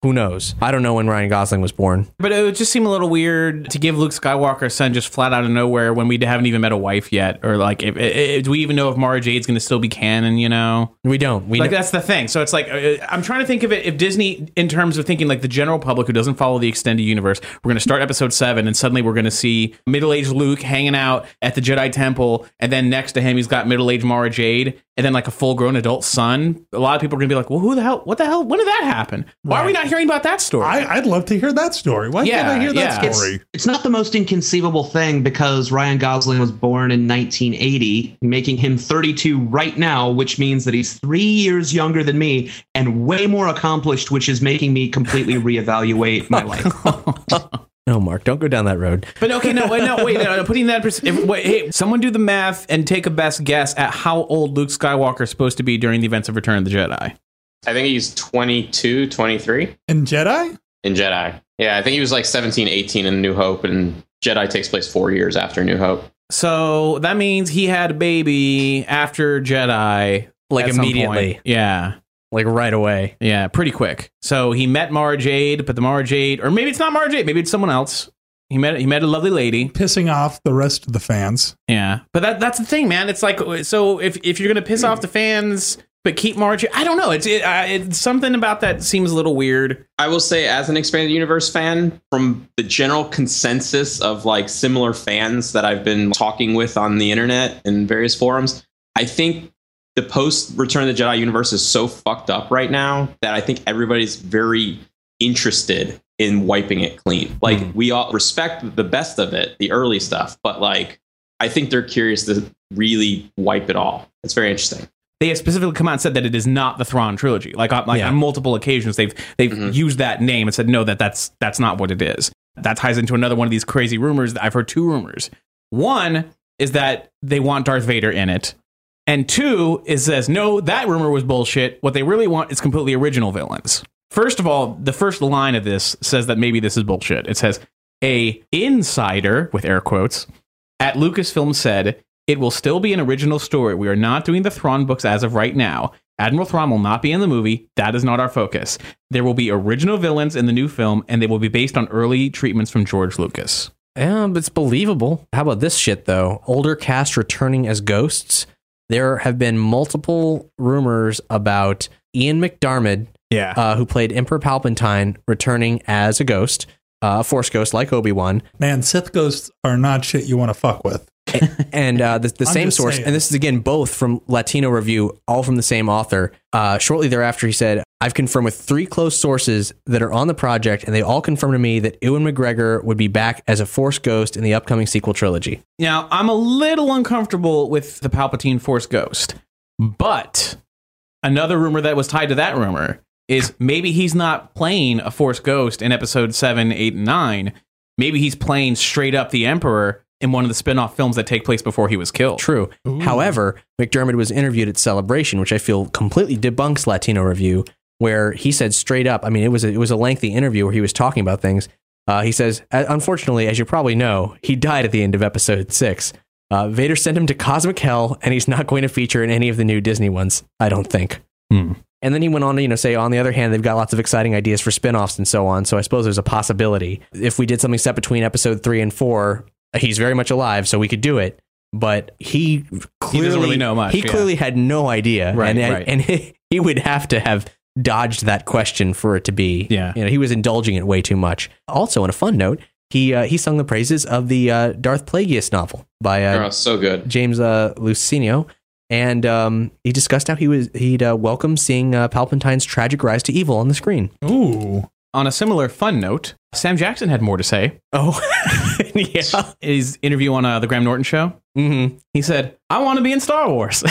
Who knows? I don't know when Ryan Gosling was born. But it would just seem a little weird to give Luke Skywalker a son just flat out of nowhere when we haven't even met a wife yet. Or like, do we even know if Mara Jade's going to still be canon, you know? We don't. That's the thing. So it's like, I'm trying to think of it, if Disney, in terms of thinking like the general public who doesn't follow the extended universe, we're going to start episode 7 and suddenly we're going to see middle-aged Luke hanging out at the Jedi Temple, and then next to him he's got middle-aged Mara Jade, and then like a full-grown adult son. A lot of people are going to be like, well, what the hell? When did that happen? Why are we not hearing about that story? I'd love to hear that story. Why can't I hear that story? It's not the most inconceivable thing because Ryan Gosling was born in 1980, making him 32 right now, which means that he's 3 years younger than me and way more accomplished, which is making me completely reevaluate my life. No, Mark, don't go down that road. But okay, no, putting that hey, someone do the math and take a best guess at how old Luke Skywalker is supposed to be during the events of Return of the Jedi. I think he's 22, 23. In Jedi? In Jedi. Yeah, I think he was like 17, 18 in New Hope, and Jedi takes place 4 years after New Hope. So that means he had a baby after Jedi. Like immediately. Yeah. Like right away. Yeah, pretty quick. So he met Mara Jade, but the Mara Jade, or maybe it's not Mara Jade, maybe it's someone else. He met a lovely lady. Pissing off the rest of the fans. Yeah. But that's the thing, man. It's like, so if you're going to piss off the fans, but keep Mara Jade, I don't know. It's something about that seems a little weird. I will say, as an Expanded Universe fan, from the general consensus of like similar fans that I've been talking with on the internet and various forums, I think the post Return of the Jedi universe is so fucked up right now that I think everybody's very interested in wiping it clean. Like, we all respect the best of it, the early stuff, but like, I think they're curious to really wipe it all. It's very interesting. They have specifically come out and said that it is not the Thrawn trilogy. On multiple occasions, they've used that name and said, no, that's not what it is. That ties into another one of these crazy rumors. I've heard 2 rumors. One is that they want Darth Vader in it. And 2 says, no, that rumor was bullshit. What they really want is completely original villains. First of all, the first line of this says that maybe this is bullshit. It says, a insider, with air quotes, at Lucasfilm said, it will still be an original story. We are not doing the Thrawn books as of right now. Admiral Thrawn will not be in the movie. That is not our focus. There will be original villains in the new film, and they will be based on early treatments from George Lucas. Yeah, but it's believable. How about this shit, though? Older cast returning as ghosts. There have been multiple rumors about Ian McDiarmid, who played Emperor Palpatine, returning as a ghost, a Force ghost like Obi-Wan. Man, Sith ghosts are not shit you want to fuck with. And the same source, and this is again both from Latino Review, all from the same author. Shortly thereafter, he said, I've confirmed with 3 close sources that are on the project, and they all confirmed to me that Ewan McGregor would be back as a Force ghost in the upcoming sequel trilogy. Now, I'm a little uncomfortable with the Palpatine Force ghost, but another rumor that was tied to that rumor is maybe he's not playing a Force ghost in episode 7, 8, and 9. Maybe he's playing straight up the Emperor in one of the spin-off films that take place before he was killed. True. Ooh. However, McDiarmid was interviewed at Celebration, which I feel completely debunks Latino Review, where he said straight up, I mean, it was a lengthy interview where he was talking about things. He says, unfortunately, as you probably know, he died at the end of episode 6. Vader sent him to cosmic hell, and he's not going to feature in any of the new Disney ones, I don't think. And then he went on to, say, on the other hand, they've got lots of exciting ideas for spin-offs and so on, so I suppose there's a possibility. If we did something set between episode 3 and 4, he's very much alive, so we could do it. But he clearly doesn't really know much. He clearly had no idea, right. And he would have to have dodged that question for it to be. Yeah, he was indulging it way too much. Also, on a fun note, he sung the praises of the Darth Plagueis novel by so good James Luceno, and he discussed how he'd welcome seeing Palpatine's tragic rise to evil on the screen. Ooh. On a similar fun note, Sam Jackson had more to say. Oh, yeah. His interview on the Graham Norton show. Mm-hmm. He said, I want to be in Star Wars.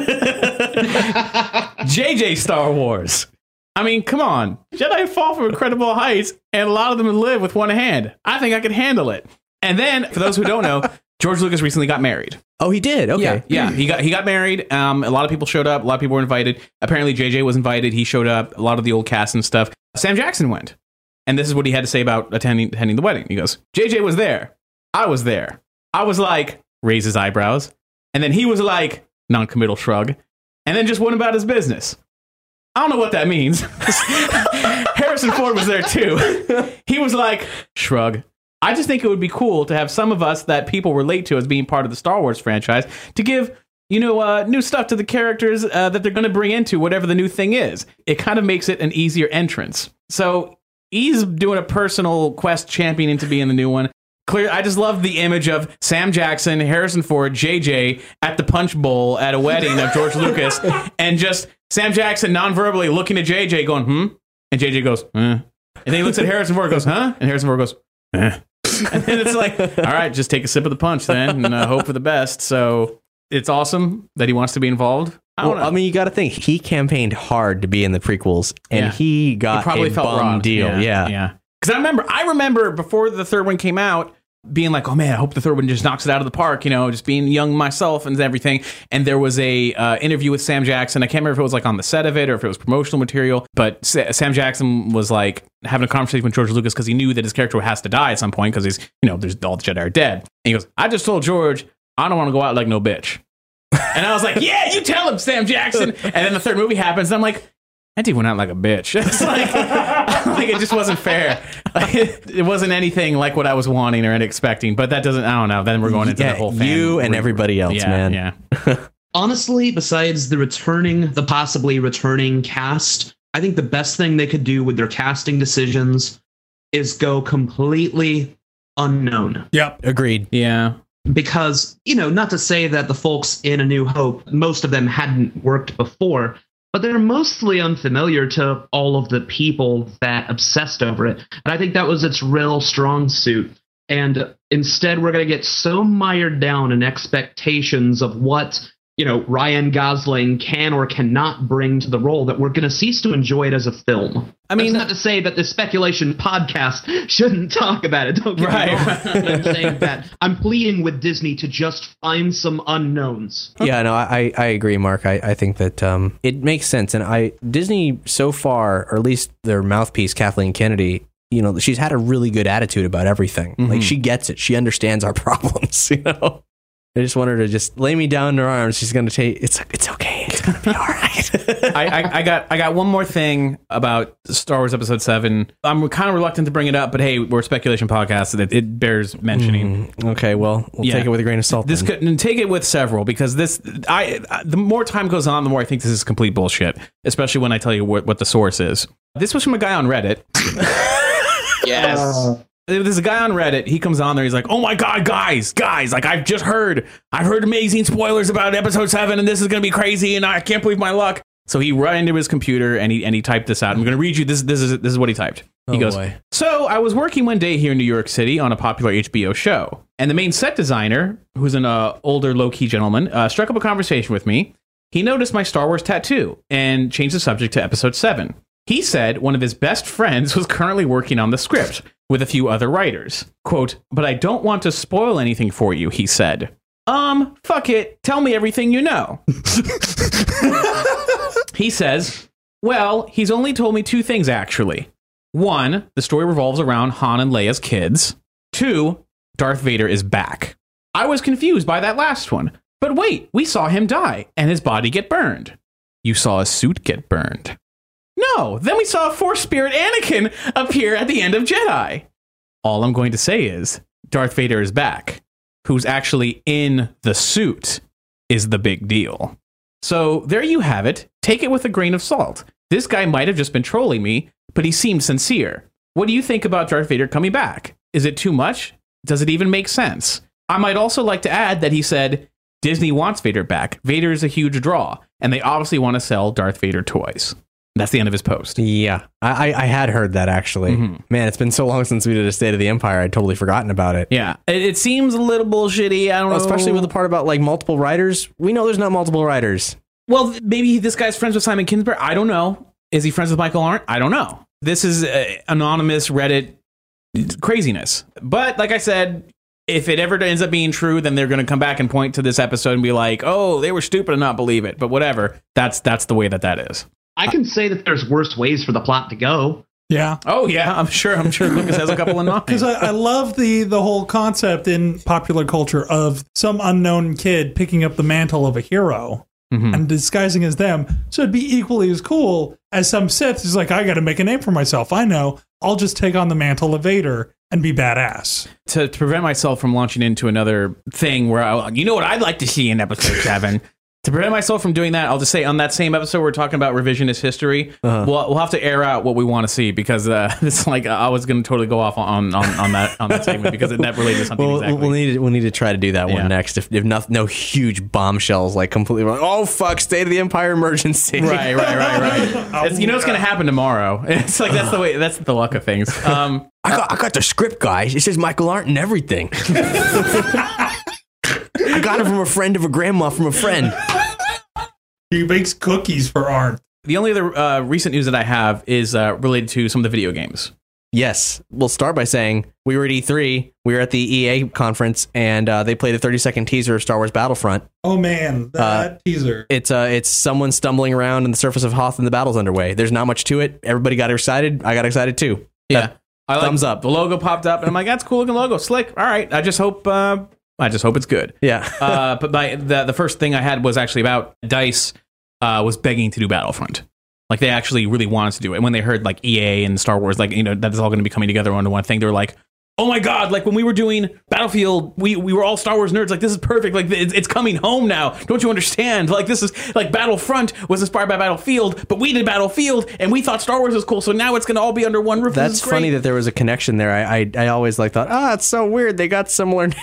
JJ Star Wars. I mean, come on. Jedi fall from incredible heights, and a lot of them live with one hand. I think I could handle it. And then, for those who don't know, George Lucas recently got married. Oh, he did? Okay. Yeah. He got married. A lot of people showed up. A lot of people were invited. Apparently, JJ was invited. He showed up. A lot of the old cast and stuff. Sam Jackson went. And this is what he had to say about attending the wedding. He goes, JJ was there. I was there. I was like, raise his eyebrows. And then he was like, non-committal shrug. And then just went about his business. I don't know what that means. Harrison Ford was there too. He was like, shrug. I just think it would be cool to have some of us that people relate to as being part of the Star Wars franchise to give, new stuff to the characters that they're going to bring into whatever the new thing is. It kind of makes it an easier entrance. So he's doing a personal quest championing to be in the new one. Clear. I just love the image of Sam Jackson, Harrison Ford, JJ at the punch bowl at a wedding of George Lucas, and just Sam Jackson non-verbally looking at JJ going, and JJ goes, And then he looks at Harrison Ford and goes, huh? And Harrison Ford goes, And then it's like, all right, just take a sip of the punch then and hope for the best. So it's awesome that he wants to be involved. I don't know. I mean, you got to think he campaigned hard to be in the prequels, and he got probably a felt bum robbed. deal. Yeah. Because I remember before the third one came out, being like, oh man, I hope the third one just knocks it out of the park, just being young myself and everything. And there was a interview with Sam Jackson. I can't remember if it was like on the set of it or if it was promotional material, but Sam Jackson was like having a conversation with George Lucas because he knew that his character has to die at some point because he's, there's all the Jedi are dead. And he goes, I just told George, I don't want to go out like no bitch. And I was like, yeah, you tell him, Sam Jackson. And then the third movie happens and I'm like, that dude went out like a bitch. It's like it just wasn't fair. It wasn't anything like what I was wanting or expecting. But that doesn't. I don't know. Then we're going into the whole fan. You and everybody else, man. Yeah. Honestly, besides the possibly returning cast, I think the best thing they could do with their casting decisions is go completely unknown. Yep. Agreed. Yeah. Because, not to say that the folks in A New Hope, most of them hadn't worked before, but they're mostly unfamiliar to all of the people that obsessed over it. And I think that was its real strong suit. And instead, we're going to get so mired down in expectations of what, Ryan Gosling can or cannot bring to the role that we're going to cease to enjoy it as a film. I mean, that's not to say that the Speculation podcast shouldn't talk about it. Don't get me wrong. I'm saying that I'm pleading with Disney to just find some unknowns. Yeah, no, I agree, Mark. I think that it makes sense. And Disney so far, or at least their mouthpiece, Kathleen Kennedy, she's had a really good attitude about everything. Mm-hmm. Like, she gets it. She understands our problems, I just want her to just lay me down in her arms. She's going to take it's okay. It's going to be all right. I got one more thing about Star Wars Episode 7. I'm kind of reluctant to bring it up, but hey, we're a speculation podcast. It bears mentioning. Okay, well, we'll take it with a grain of salt. Take it with several, because the more time goes on, the more I think this is complete bullshit, especially when I tell you what the source is. This was from a guy on Reddit. Yes. There's a guy on Reddit. He comes on there. He's like, "Oh my god, guys! Like I've heard amazing spoilers about Episode 7, and this is gonna be crazy, and I can't believe my luck." So he ran into his computer and he typed this out. I'm gonna read you. This is what he typed. He goes, boy. "So I was working one day here in New York City on a popular HBO show, and the main set designer, who's an older, low-key gentleman, struck up a conversation with me. He noticed my Star Wars tattoo and changed the subject to Episode 7. He said one of his best friends was currently working on the script with a few other writers. Quote, but I don't want to spoil anything for you, he said. Fuck it. Tell me everything you know. He says, well, he's only told me two things, actually. 1, the story revolves around Han and Leia's kids. 2, Darth Vader is back. I was confused by that last one. But wait, we saw him die and his body get burned. You saw a suit get burned. No, then we saw a Force Spirit Anakin appear at the end of Jedi. All I'm going to say is, Darth Vader is back. Who's actually in the suit is the big deal. So there you have it. Take it with a grain of salt. This guy might have just been trolling me, but he seemed sincere. What do you think about Darth Vader coming back? Is it too much? Does it even make sense? I might also like to add that he said, Disney wants Vader back. Vader is a huge draw, and they obviously want to sell Darth Vader toys. That's the end of his post. Yeah, I had heard that, actually. Mm-hmm. Man, it's been so long since we did a State of the Empire, I'd totally forgotten about it. Yeah, it seems a little bullshitty. I don't know. Especially with the part about, like, multiple writers. We know there's not multiple writers. Well, maybe this guy's friends with Simon Kinberg. I don't know. Is he friends with Michael Arndt? I don't know. This is anonymous Reddit craziness. But, like I said, if it ever ends up being true, then they're going to come back and point to this episode and be like, oh, they were stupid to not believe it. But whatever. That's the way that is. I can say that there's worse ways for the plot to go. Yeah. Oh, yeah. I'm sure Lucas has a couple in mind. Because I love the whole concept in popular culture of some unknown kid picking up the mantle of a hero. and disguising as them. So it'd be equally as cool as some Sith is like, I got to make a name for myself. I know. I'll just take on the mantle of Vader and be badass. To prevent myself from launching into another thing where you know what I'd like to see in episode 7. To prevent myself from doing that, I'll just say on that same episode we're talking about revisionist history. We'll have to air out what we want to see because it's like I was going to totally go off on that segment because it never related to something exactly. We'll need to try to do that one next. If no huge bombshells like completely wrong. Oh fuck! State of the Empire emergency. Right. It's going to happen tomorrow. It's like that's the way. That's the luck of things. I got the script, guys. It says Michael Arndt and everything. I got it from a friend of a grandma from a friend. He makes cookies for Arndt. The only other recent news that I have is related to some of the video games. Yes. We'll start by saying we were at E3. We were at the EA conference, and they played a 30-second teaser of Star Wars Battlefront. Oh, man. That teaser. It's someone stumbling around on the surface of Hoth and the battle's underway. There's not much to it. Everybody got excited. I got excited, too. Yeah. Thumbs up. The logo popped up, and I'm like, that's a cool looking logo. Slick. All right. I just hope it's good. Yeah. But the first thing I had was actually about DICE was begging to do Battlefront. Like they actually really wanted to do it. And when they heard like EA and Star Wars, like, you know, that's all going to be coming together under one thing, they were like, oh my God, like when we were doing Battlefield, we were all Star Wars nerds. Like, this is perfect. Like, it's coming home now. Don't you understand? Like, this is like Battlefront was inspired by Battlefield, but we did Battlefield and we thought Star Wars was cool. So now it's going to all be under one roof. That's funny that there was a connection there. I always like thought, it's so weird. They got similar names.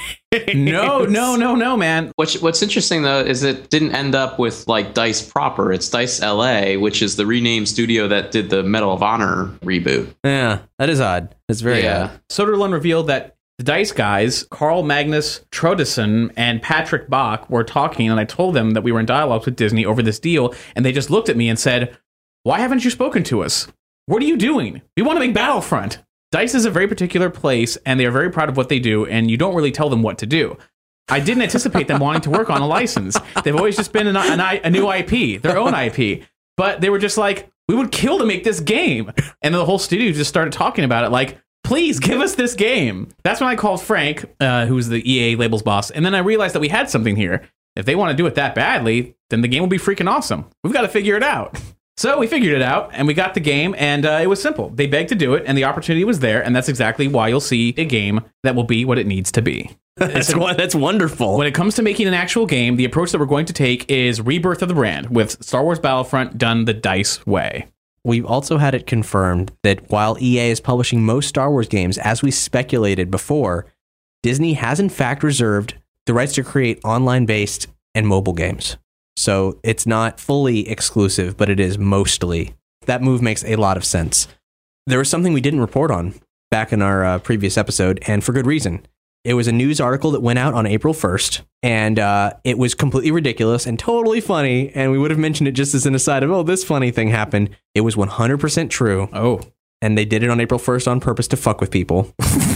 No, man. What's interesting though is it didn't end up with like DICE proper. It's DICE LA, which is the renamed studio that did the Medal of Honor reboot. Yeah, that is odd. It's very odd. Soderlund revealed that the DICE guys, Carl Magnus Trodesen and Patrick Bach, were talking, and I told them that we were in dialogue with Disney over this deal, and they just looked at me and said, "Why haven't you spoken to us? What are you doing? We want to make Battlefront." DICE is a very particular place, and they are very proud of what they do, and you don't really tell them what to do. I didn't anticipate them wanting to work on a license. They've always just been a new IP, their own IP. But they were just like, we would kill to make this game. And then the whole studio just started talking about it like, please give us this game. That's when I called Frank, who's the EA labels boss, and then I realized that we had something here. If they want to do it that badly, then the game will be freaking awesome. We've got to figure it out. So we figured it out, and we got the game, and it was simple. They begged to do it, and the opportunity was there, and that's exactly why you'll see a game that will be what it needs to be. That's wonderful. When it comes to making an actual game, the approach that we're going to take is rebirth of the brand, with Star Wars Battlefront done the DICE way. We've also had it confirmed that while EA is publishing most Star Wars games, as we speculated before, Disney has in fact reserved the rights to create online-based and mobile games. So it's not fully exclusive, but it is mostly. That move makes a lot of sense. There was something we didn't report on back in our previous episode, and for good reason. It was a news article that went out on April 1st, and it was completely ridiculous and totally funny, and we would have mentioned it just as an aside of, this funny thing happened. It was 100% true. Oh. And they did it on April 1st on purpose to fuck with people.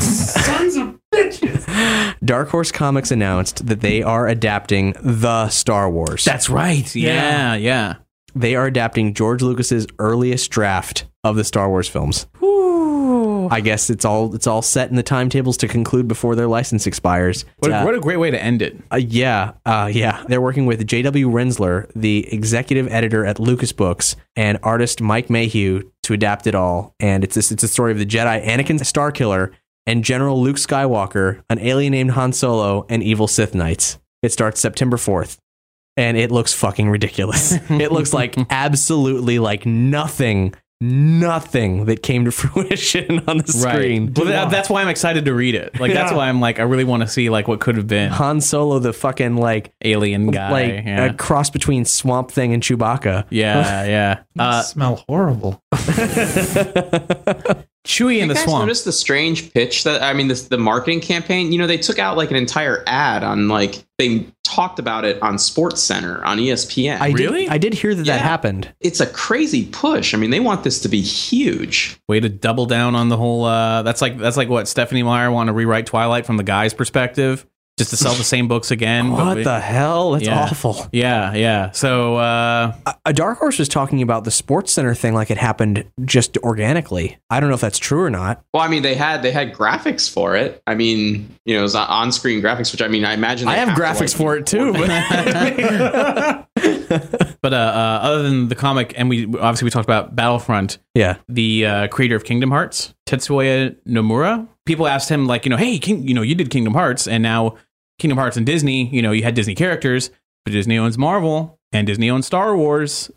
Sons of bitches! Dark Horse Comics announced that they are adapting the Star Wars. That's right. Yeah. They are adapting George Lucas's earliest draft of the Star Wars films. Ooh. I guess it's all set in the timetables to conclude before their license expires. What a great way to end it. Yeah. They're working with J.W. Rensler, the executive editor at Lucas Books, and artist Mike Mayhew to adapt it all. And it's a story of the Jedi Anakin Starkiller and General Luke Skywalker, an alien named Han Solo, and evil Sith Knights. It starts September 4th. And it looks fucking ridiculous. It looks like absolutely like nothing that came to fruition on the screen. Right. Well, that's why I'm excited to read it. Like, that's why I'm like, I really want to see like what could have been. Han Solo, the fucking like alien guy, like a cross between Swamp Thing and Chewbacca. Yeah. Smell horrible. Chewie in the swamp. Notice the strange pitch the marketing campaign. You know, they took out like an entire ad on like they talked about it on Sports Center on ESPN. I did hear that happened. It's a crazy push. I mean, they want this to be huge. Way to double down on the whole. That's like what Stephanie Meyer wanted to rewrite Twilight from the guy's perspective. Just to sell the same books again. What the hell? That's awful. Yeah. So, a Dark Horse was talking about the Sports Center thing like it happened just organically. I don't know if that's true or not. Well, I mean, they had graphics for it. I mean, you know, it was on-screen graphics, which I mean, I imagine I have graphics for it too. But But other than the comic, and we talked about Battlefront. Yeah. The creator of Kingdom Hearts, Tetsuya Nomura. People asked him like, hey, you did Kingdom Hearts, and now Kingdom Hearts and Disney. You had Disney characters, but Disney owns Marvel and Disney owns Star Wars.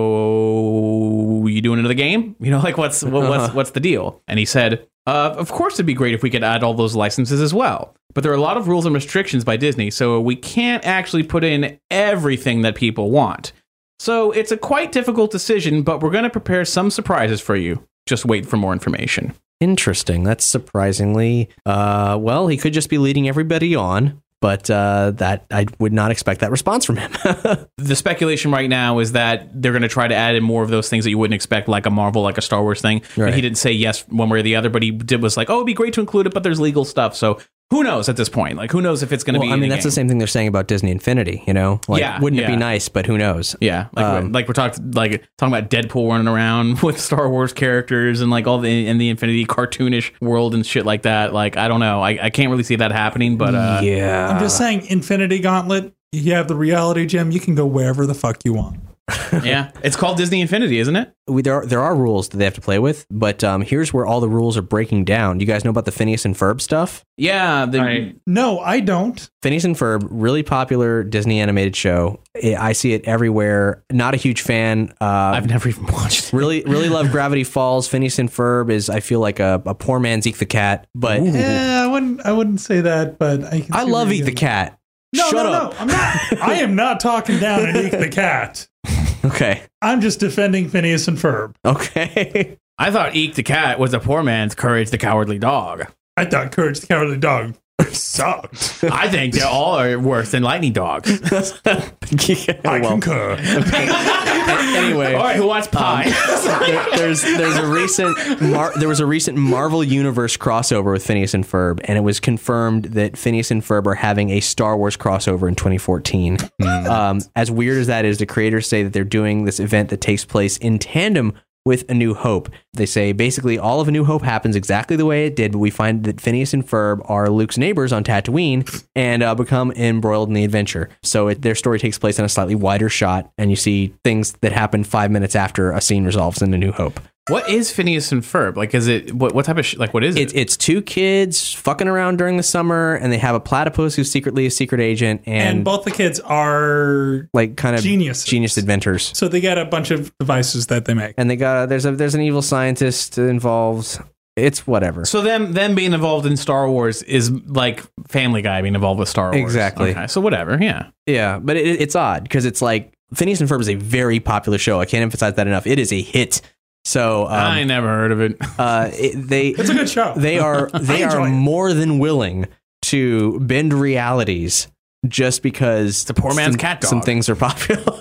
So you doing another game? What's the deal? And he said, of course, it'd be great if we could add all those licenses as well. But there are a lot of rules and restrictions by Disney, so we can't actually put in everything that people want. So it's a quite difficult decision, but we're going to prepare some surprises for you. Just wait for more information. Interesting. That's surprisingly, he could just be leading everybody on. But that I would not expect that response from him. The speculation right now is that they're going to try to add in more of those things that you wouldn't expect, like a Marvel, like a Star Wars thing. Right. And he didn't say yes one way or the other, but he was like, it'd be great to include it, but there's legal stuff. So who knows at this point? Like, who knows if it's going to be? I mean, that's the same thing they're saying about Disney Infinity. Wouldn't it be nice? But who knows? Yeah, we're talking about Deadpool running around with Star Wars characters and like all the Infinity cartoonish world and shit like that. Like, I don't know. I can't really see that happening. But yeah, I'm just saying, Infinity Gauntlet. You have the reality gem. You can go wherever the fuck you want. Yeah, it's called Disney Infinity, isn't it? There are rules that they have to play with, but here's where all the rules are breaking down. You guys know about the Phineas and Ferb stuff? Yeah. No, I don't. Phineas and Ferb, really popular Disney animated show. I see it everywhere. Not a huge fan. I've never even watched it. Really love Gravity Falls. Phineas and Ferb is, I feel like, a poor man's Eek the Cat. But I wouldn't say that, but I love Eek the Cat. No, Shut no, up. no. I'm not. I am not talking down at Eek the Cat. Okay. I'm just defending Phineas and Ferb. Okay. I thought Eek the Cat was a poor man's Courage the Cowardly Dog. I thought Courage the Cowardly Dog sucked. I think they all are worse than Lightning Dogs. I concur. Anyway, all right, who wants pie? There was a recent Marvel Universe crossover with Phineas and Ferb, and it was confirmed that Phineas and Ferb are having a Star Wars crossover in 2014. As weird as that is, the creators say that they're doing this event that takes place in tandem with A New Hope. They say basically all of A New Hope happens exactly the way it did, but we find that Phineas and Ferb are Luke's neighbors on Tatooine and become embroiled in the adventure. So their story takes place in a slightly wider shot, and you see things that happen 5 minutes after a scene resolves in A New Hope. What is Phineas and Ferb? Like, is it what type of what is it? It's two kids fucking around during the summer, and they have a platypus who's secretly a secret agent, and both the kids are like kind of genius inventors. So they got a bunch of devices that they make, and they got there's an evil scientist involved. It's whatever. So them being involved in Star Wars is like Family Guy being involved with Star Wars. Exactly. Okay, so whatever. Yeah. Yeah, but it's odd because it's like Phineas and Ferb is a very popular show. I can't emphasize that enough. It is a hit. So I never heard of it. It's a good show. They are more than willing to bend realities just because the poor man's cat dog. Some things are popular.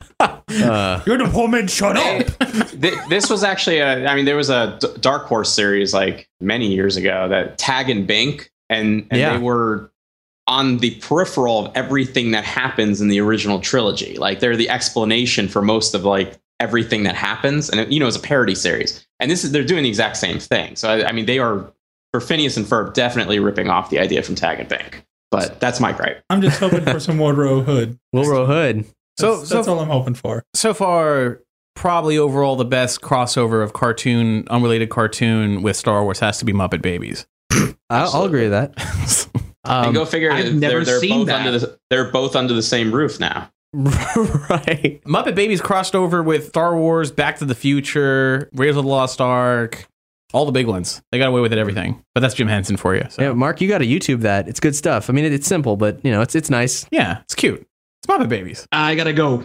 You're the poor man. Shut up. This was actually there was a Dark Horse series like many years ago that Tag and Bink, and they were on the peripheral of everything that happens in the original trilogy. Like they're the explanation for most of like everything that happens, and it's a parody series, and they're doing the exact same thing. So they are, for Phineas and Ferb, definitely ripping off the idea from Tag and Bink. But that's my gripe. I'm just hoping for some Woodrow Hood. Woodrow Hood. That's all I'm hoping for. So far, probably overall the best crossover of unrelated cartoon with Star Wars has to be Muppet Babies. I'll agree with that. And go figure. I've never seen that. They're both under the same roof now. Right. Muppet Babies crossed over with Star Wars, Back to the Future, Raiders of the Lost Ark, all the big ones. They got away with it, everything. But that's Jim Henson for you. So. Yeah, Mark, you got to YouTube that. It's good stuff. I mean, it's simple, but it's nice. Yeah, it's cute. It's Muppet Babies. I gotta go.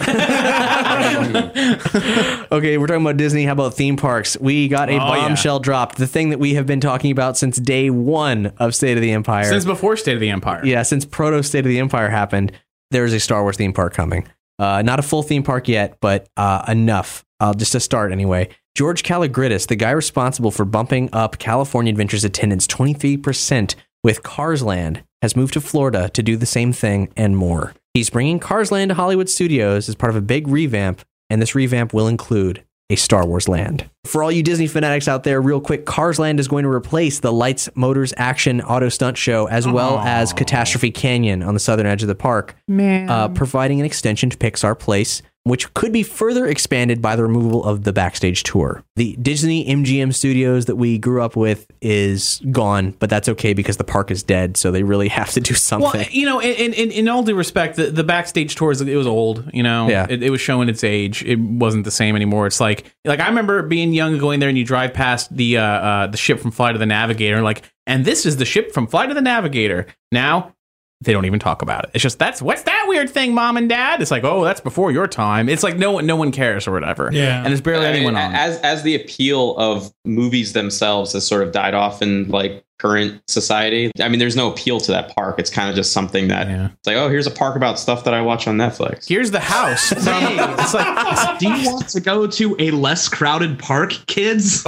Okay, we're talking about Disney. How about theme parks? We got a bombshell dropped. The thing that we have been talking about since day one of State of the Empire. Since before State of the Empire. Yeah, since proto State of the Empire happened. There's a Star Wars theme park coming. Not a full theme park yet, but enough. Just to start anyway. George Kalogridis, the guy responsible for bumping up California Adventure's attendance 23% with Cars Land, has moved to Florida to do the same thing and more. He's bringing Cars Land to Hollywood Studios as part of a big revamp, and this revamp will include a Star Wars land. For all you Disney fanatics out there, real quick, Cars Land is going to replace the Lights, Motors, Action Auto Stunt Show, as well as Catastrophe Canyon on the southern edge of the park, providing an extension to Pixar Place, which could be further expanded by the removal of the backstage tour. The Disney MGM Studios that we grew up with is gone, but that's okay because the park is dead, so they really have to do something. Well, you know, in all due respect, the backstage tours, it was old, you know? Yeah. It was showing its age. It wasn't the same anymore. It's like I remember being young, going there, and you drive past the ship from Flight of the Navigator, and this is the ship from Flight of the Navigator. Now, they don't even talk about it. It's just, what's that weird thing, Mom and Dad? It's like, oh, that's before your time. It's like no one cares or whatever. Yeah. And there's barely anyone on. As the appeal of movies themselves has sort of died off in like current society. I mean, there's no appeal to that park. It's kind of just something that it's like, oh, here's a park about stuff that I watch on Netflix. Here's the house. It's like, do you want to go to a less crowded park, kids?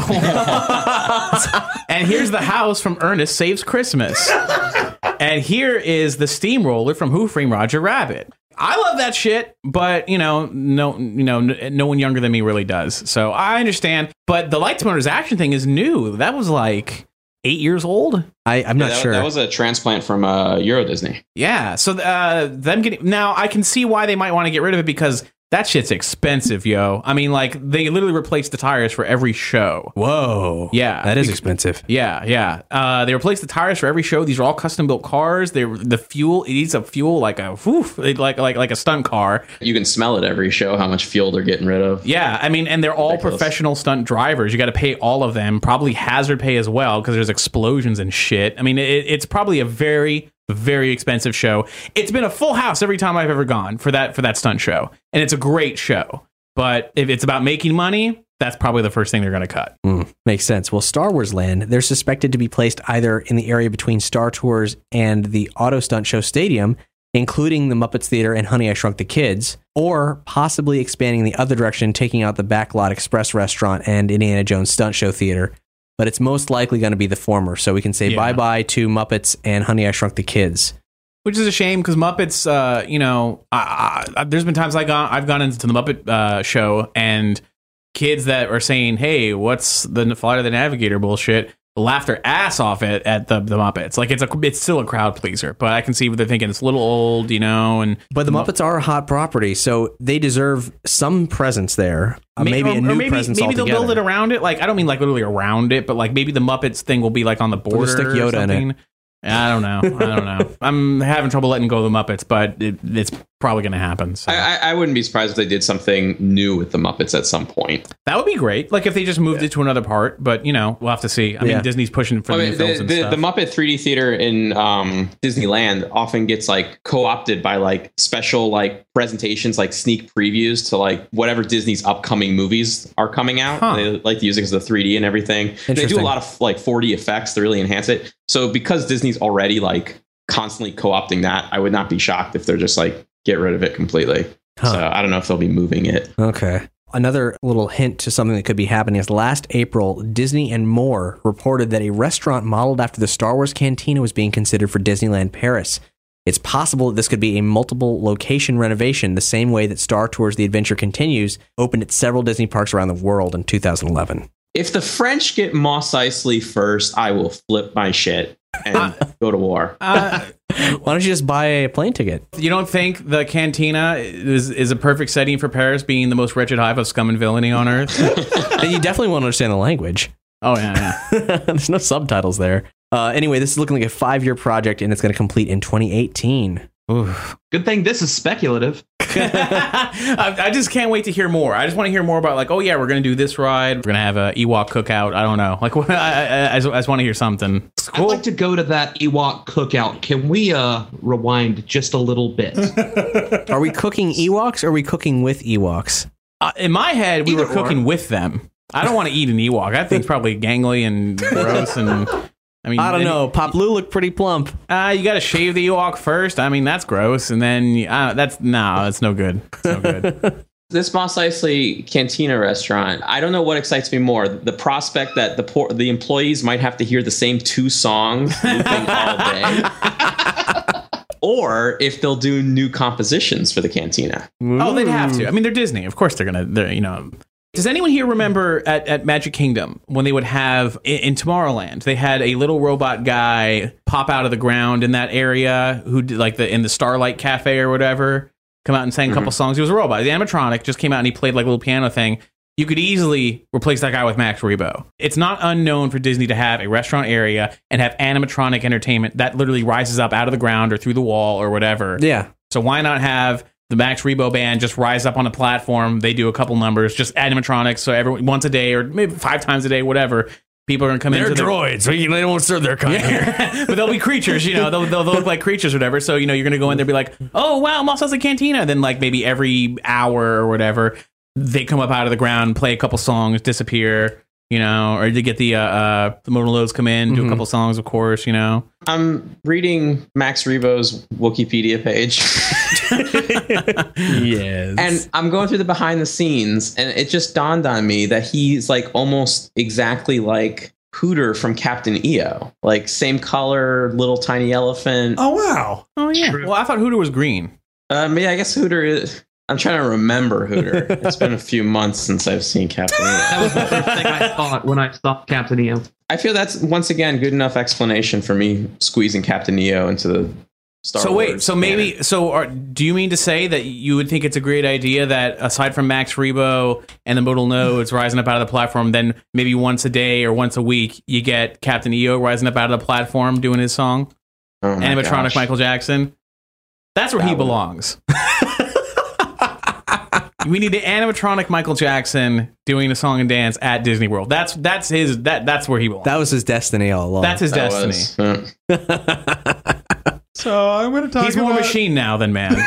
and here's the house from Ernest Saves Christmas. And here is the steamroller from Who Framed Roger Rabbit. I love that shit, but no one younger than me really does. So I understand. But the Lights, Motors, Action thing is new. That was like 8 years old. I'm not sure. That was a transplant from Euro Disney. Yeah. So now I can see why they might want to get rid of it, because that shit's expensive, yo. I mean, like, they literally replaced the tires for every show. Whoa. Yeah. That is expensive. Yeah. They replaced the tires for every show. These are all custom built cars. The fuel, it eats up fuel like a stunt car. You can smell it every show, how much fuel they're getting rid of. Yeah. I mean, and they're all professional stunt drivers. You got to pay all of them, probably hazard pay as well, because there's explosions and shit. I mean, it's probably a very, very expensive show. It's been a full house every time I've ever gone for that stunt show, and it's a great show. But if it's about making money, that's probably the first thing they're going to cut. Makes sense. Well, Star Wars Land, they're suspected to be placed either in the area between Star Tours and the Auto Stunt Show Stadium, including the Muppets Theater and Honey, I Shrunk the Kids, or possibly expanding the other direction, taking out the Backlot Express restaurant and Indiana Jones Stunt Show Theater. But it's most likely going to be the former. So we can say bye-bye to Muppets and Honey, I Shrunk the Kids. Which is a shame, because Muppets, there's been times I've gone into the Muppet show, and kids that are saying, hey, what's the Flight of the Navigator bullshit, laugh their ass off at the Muppets. Like, it's still a crowd pleaser, but I can see what they're thinking. It's a little old, But the Muppets are a hot property, so they deserve some presence there. Maybe a new presence altogether. Maybe they'll build it around it. Like, I don't mean like literally around it, but like maybe the Muppets thing will be like on the border. Stick Yoda or something. in it. I don't know. I'm having trouble letting go of the Muppets, but it's probably going to happen. So. I wouldn't be surprised if they did something new with the Muppets at some point. That would be great. Like if they just moved it to another part, but we'll have to see. I mean, Disney's pushing for the new films and stuff. The Muppet 3D Theater in Disneyland often gets like co-opted by like special like presentations, like sneak previews to like whatever Disney's upcoming movies are coming out. They like to use it because of the 3D and everything. They do a lot of like 4D effects to really enhance it. So because Disney's already like constantly co-opting that, I would not be shocked if they're just like get rid of it completely. So I don't know if they'll be moving it. Okay. Another little hint to something that could be happening is last April, Disney and More reported that a restaurant modeled after the Star Wars Cantina was being considered for Disneyland Paris. It's possible that this could be a multiple location renovation, the same way that Star Tours The Adventure Continues opened at several Disney parks around the world in 2011. If the French get Mos Eisley first, I will flip my shit and go to war. Why don't you just buy a plane ticket? You don't think the Cantina is a perfect setting for Paris, being the most wretched hive of scum and villainy on Earth? And you definitely won't understand the language. Oh, yeah. There's no subtitles there. Anyway, this is looking like a 5-year project, and it's going to complete in 2018. Oof. Good thing this is speculative. I just can't wait to hear more. I just want to hear more about like, oh yeah, we're going to do this ride. We're going to have a Ewok cookout. I don't know. Like, I just want to hear something. Cool. I'd like to go to that Ewok cookout. Can we rewind just a little bit? Are we cooking Ewoks or are we cooking with Ewoks? In my head, we were cooking with them. I don't want to eat an Ewok. That thing's probably gangly and gross and... I don't know. Pop Lou looked pretty plump. You got to shave the Ewok first. I mean, that's gross. And then it's no good. It's no good. This Mos Eisley Cantina restaurant, I don't know what excites me more. The prospect that the employees might have to hear the same 2 songs looping all day. Or if they'll do new compositions for the Cantina. Oh, they'd have to. I mean, they're Disney. Of course they're going to, Does anyone here remember at Magic Kingdom when they would have in Tomorrowland, they had a little robot guy pop out of the ground in that area who did like in the Starlight Cafe or whatever, come out and sang a couple songs. He was a robot. The animatronic just came out and he played like a little piano thing. You could easily replace that guy with Max Rebo. It's not unknown for Disney to have a restaurant area and have animatronic entertainment that literally rises up out of the ground or through the wall or whatever. Yeah. So why not have the Max Rebo band just rise up on a platform? They do a couple numbers, just animatronics. So every once a day or maybe 5 times a day, whatever. People are going to come in. They're droids. They don't serve their kind here. But they'll be creatures, they'll look like creatures or whatever. So, you're going to go in there and be like, oh, wow, Moss has a cantina. Then like maybe every hour or whatever, they come up out of the ground, play a couple songs, disappear, or they get the Monologues come in, do a couple songs, of course, I'm reading Max Rebo's Wikipedia page. Yes. And I'm going through the behind the scenes, and it just dawned on me that he's like almost exactly like Hooter from Captain EO. Like same color, little tiny elephant. Oh, wow. Oh, yeah. Well, I thought Hooter was green. Yeah, I guess Hooter is... I'm trying to remember Hooter. It's been a few months since I've seen Captain EO. That was the first thing I thought when I saw Captain EO. I feel that's, once again, good enough explanation for me squeezing Captain EO into the Star Wars. Do you mean to say that you would think it's a great idea that aside from Max Rebo and the Modal Nodes rising up out of the platform, then maybe once a day or once a week, you get Captain EO rising up out of the platform doing his song? Animatronic Michael Jackson? That's where he belongs. We need the animatronic Michael Jackson doing a song and dance at Disney World. That's where he belongs. That was his destiny all along. That's his destiny. So I'm going to talk. He's more machine now than man.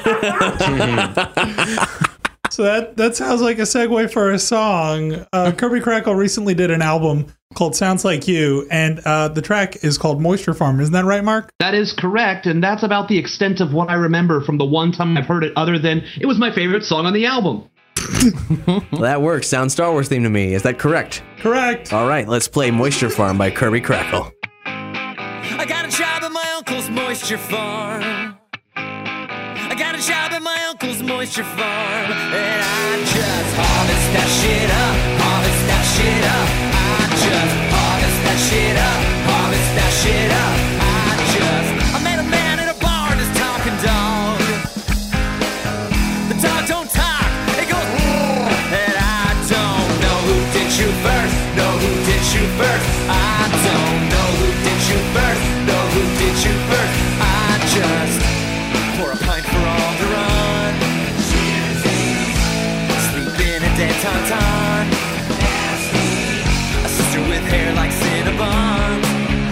So that sounds like a segue for a song. Kirby Crackle recently did an album called Sounds Like You, and the track is called Moisture Farm. Isn't that right, Mark? That is correct, and that's about the extent of what I remember from the one time I've heard it, other than it was my favorite song on the album. Well, that works. Sounds Star Wars theme to me. Is that correct? Correct. All right, let's play Moisture Farm by Kirby Crackle. I got a job at my uncle's moisture farm. I got a job at my uncle's moisture farm, and I just harvest that shit up, harvest that shit up. I just harvest that shit up, harvest that shit up. I met a man in a bar and his talking dog. The dog don't talk, it goes, and I don't know who did you first, know who did you first. I don't know who did you first, know who did you first. I just pour a pint for all to run. Sleep in a dead tauntaun. A sister with hair like Cinnabon.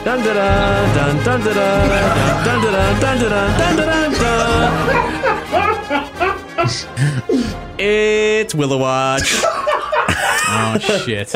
Dun dun dun dun dun dun dun dun dun dun. It's Willow Watch. Oh shit.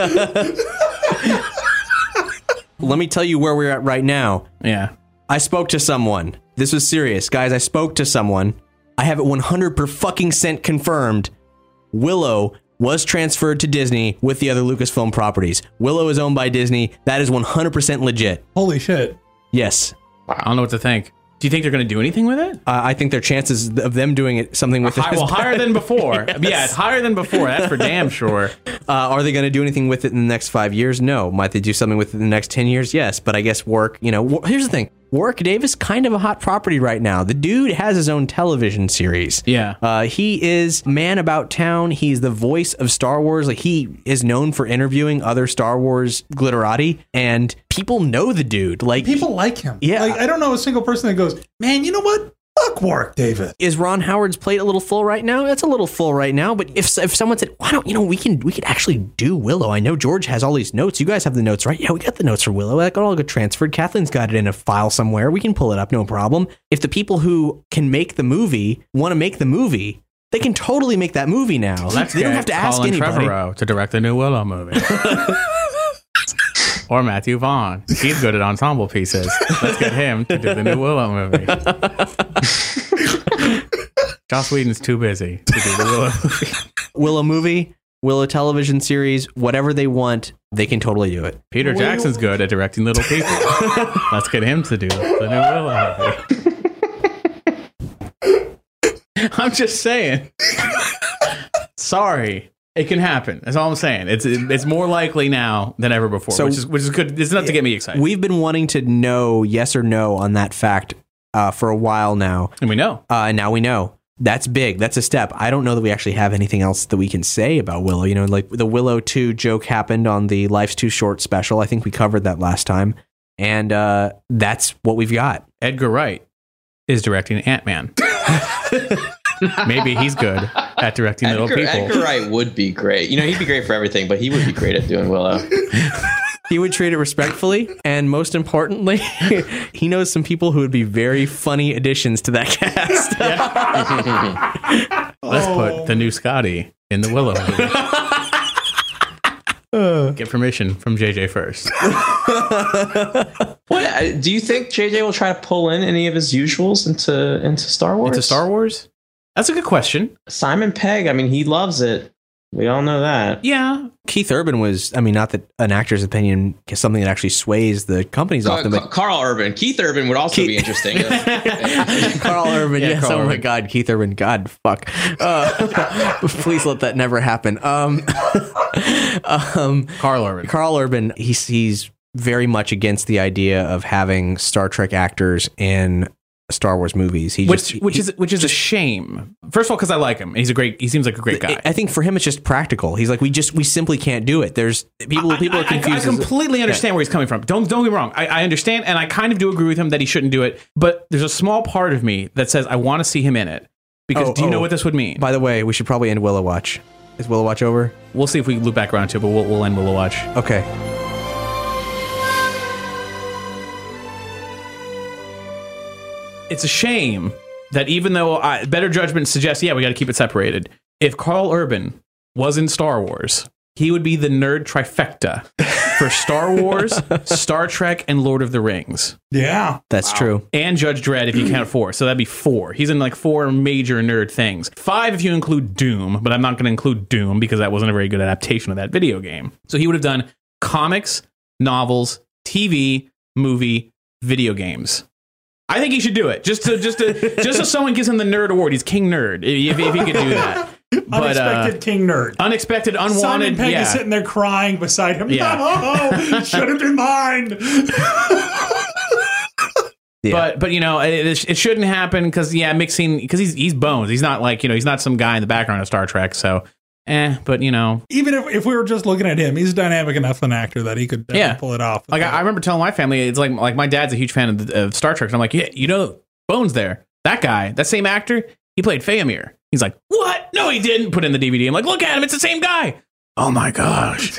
Let me tell you where we're at right now. Yeah. I spoke to someone. This was serious, guys. I spoke to someone. I have it 100% confirmed. Willow was transferred to Disney with the other Lucasfilm properties. Willow is owned by Disney. That is 100% legit. Holy shit. Yes. I don't know what to think. Do you think they're going to do anything with it? I think their chances of them doing something with it is higher than before. Yes. Yeah, it's higher than before. That's for damn sure. Are they going to do anything with it in the next 5 years? No. Might they do something with it in the next 10 years? Yes. But I guess Warwick, here's the thing. Warwick Davis, kind of a hot property right now. The dude has his own television series. Yeah. He is man about town. He's the voice of Star Wars. Like, he is known for interviewing other Star Wars glitterati, and people know the dude. Like, People like him. Yeah. Like, I don't know a single person that goes, man, you know what? Fuck Warwick Davis. is Ron Howard's plate a little full right now? It's a little full right now. But if someone said, why don't we could actually do Willow? I know George has all these notes. You guys have the notes, right? Yeah, we got the notes for Willow. That got all get transferred. Kathleen's got it in a file somewhere. We can pull it up, no problem. If the people who can make the movie want to make the movie, they can totally make that movie now. Let's They don't have to ask Colin anybody. Trevorrow to direct the new Willow movie. Or Matthew Vaughn. He's good at ensemble pieces. Let's get him to do the new Willow movie. Joss Whedon's too busy to do the Willow movie. Willow movie, Willow television series, whatever they want, they can totally do it. Peter Jackson's good at directing little people. Let's get him to do the new Willow movie. I'm just saying. Sorry. It can happen. That's all I'm saying. It's more likely now than ever before, So- which is good. It's enough to get me excited. We've been wanting to know yes or no on that fact for a while now. And we know. And now we know. That's big. That's a step. I don't know that we actually have anything else that we can say about Willow. Like the Willow 2 joke happened on the Life's Too Short special. I think we covered that last time. And that's what we've got. Edgar Wright is directing Ant-Man. Maybe he's good at directing little people. Edgar Wright would be great. He'd be great for everything, but he would be great at doing Willow. He would treat it respectfully. And most importantly, he knows some people who would be very funny additions to that cast. Let's put the new Scotty in the Willow movie. Get permission from JJ first. What do you think JJ will try to pull in any of his usuals into Star Wars? Into Star Wars? That's a good question. Simon Pegg, he loves it. We all know that. Yeah. Keith Urban was, not that an actor's opinion is something that actually sways the companies often, but Carl Urban. Keith Urban would also be interesting. Carl Urban, Yeah, yes. Carl Oh my Urban. God, Keith Urban. God, fuck. Please let that never happen. Carl Urban. Carl Urban, he's very much against the idea of having Star Trek actors in Star Wars movies. Which is a shame. First of all, because I like him. He seems like a great guy. I think for him it's just practical. He's like, we simply can't do it. There's people are confused. I completely understand where he's coming from. Don't get me wrong. I understand, and I kind of do agree with him that he shouldn't do it. But there's a small part of me that says I want to see him in it. Because do you know what this would mean? By the way, we should probably end Willow Watch. Is Willow Watch over? We'll see if we loop back around to it, but we'll end Willow Watch. Okay. It's a shame that even though better judgment suggests, we got to keep it separated. If Carl Urban was in Star Wars, he would be the nerd trifecta for Star Wars, Star Trek, and Lord of the Rings. Yeah. That's true. And Judge Dredd if you count 4. So that'd be 4. He's in like 4 major nerd things. 5 if you include Doom, but I'm not going to include Doom because that wasn't a very good adaptation of that video game. So he would have done comics, novels, TV, movie, video games. I think he should do it. Just so someone gives him the nerd award. He's King Nerd if he could do that. But, Unexpected King Nerd. Unexpected, unwanted. Simon Pegg is sitting there crying beside him. Yeah. No, should have been mine. Yeah. But it shouldn't happen because mixing because he's Bones. He's not like he's not some guy in the background of Star Trek. So but even if we were just looking at him, he's dynamic enough an actor that he could definitely pull it off. Like I remember telling my family, it's like my dad's a huge fan of Star Trek. And I'm like, yeah, Bones there, that guy, that same actor, he played Faramir. He's like, what? No, he didn't. Put in the DVD. I'm like, look at him, it's the same guy. oh my gosh.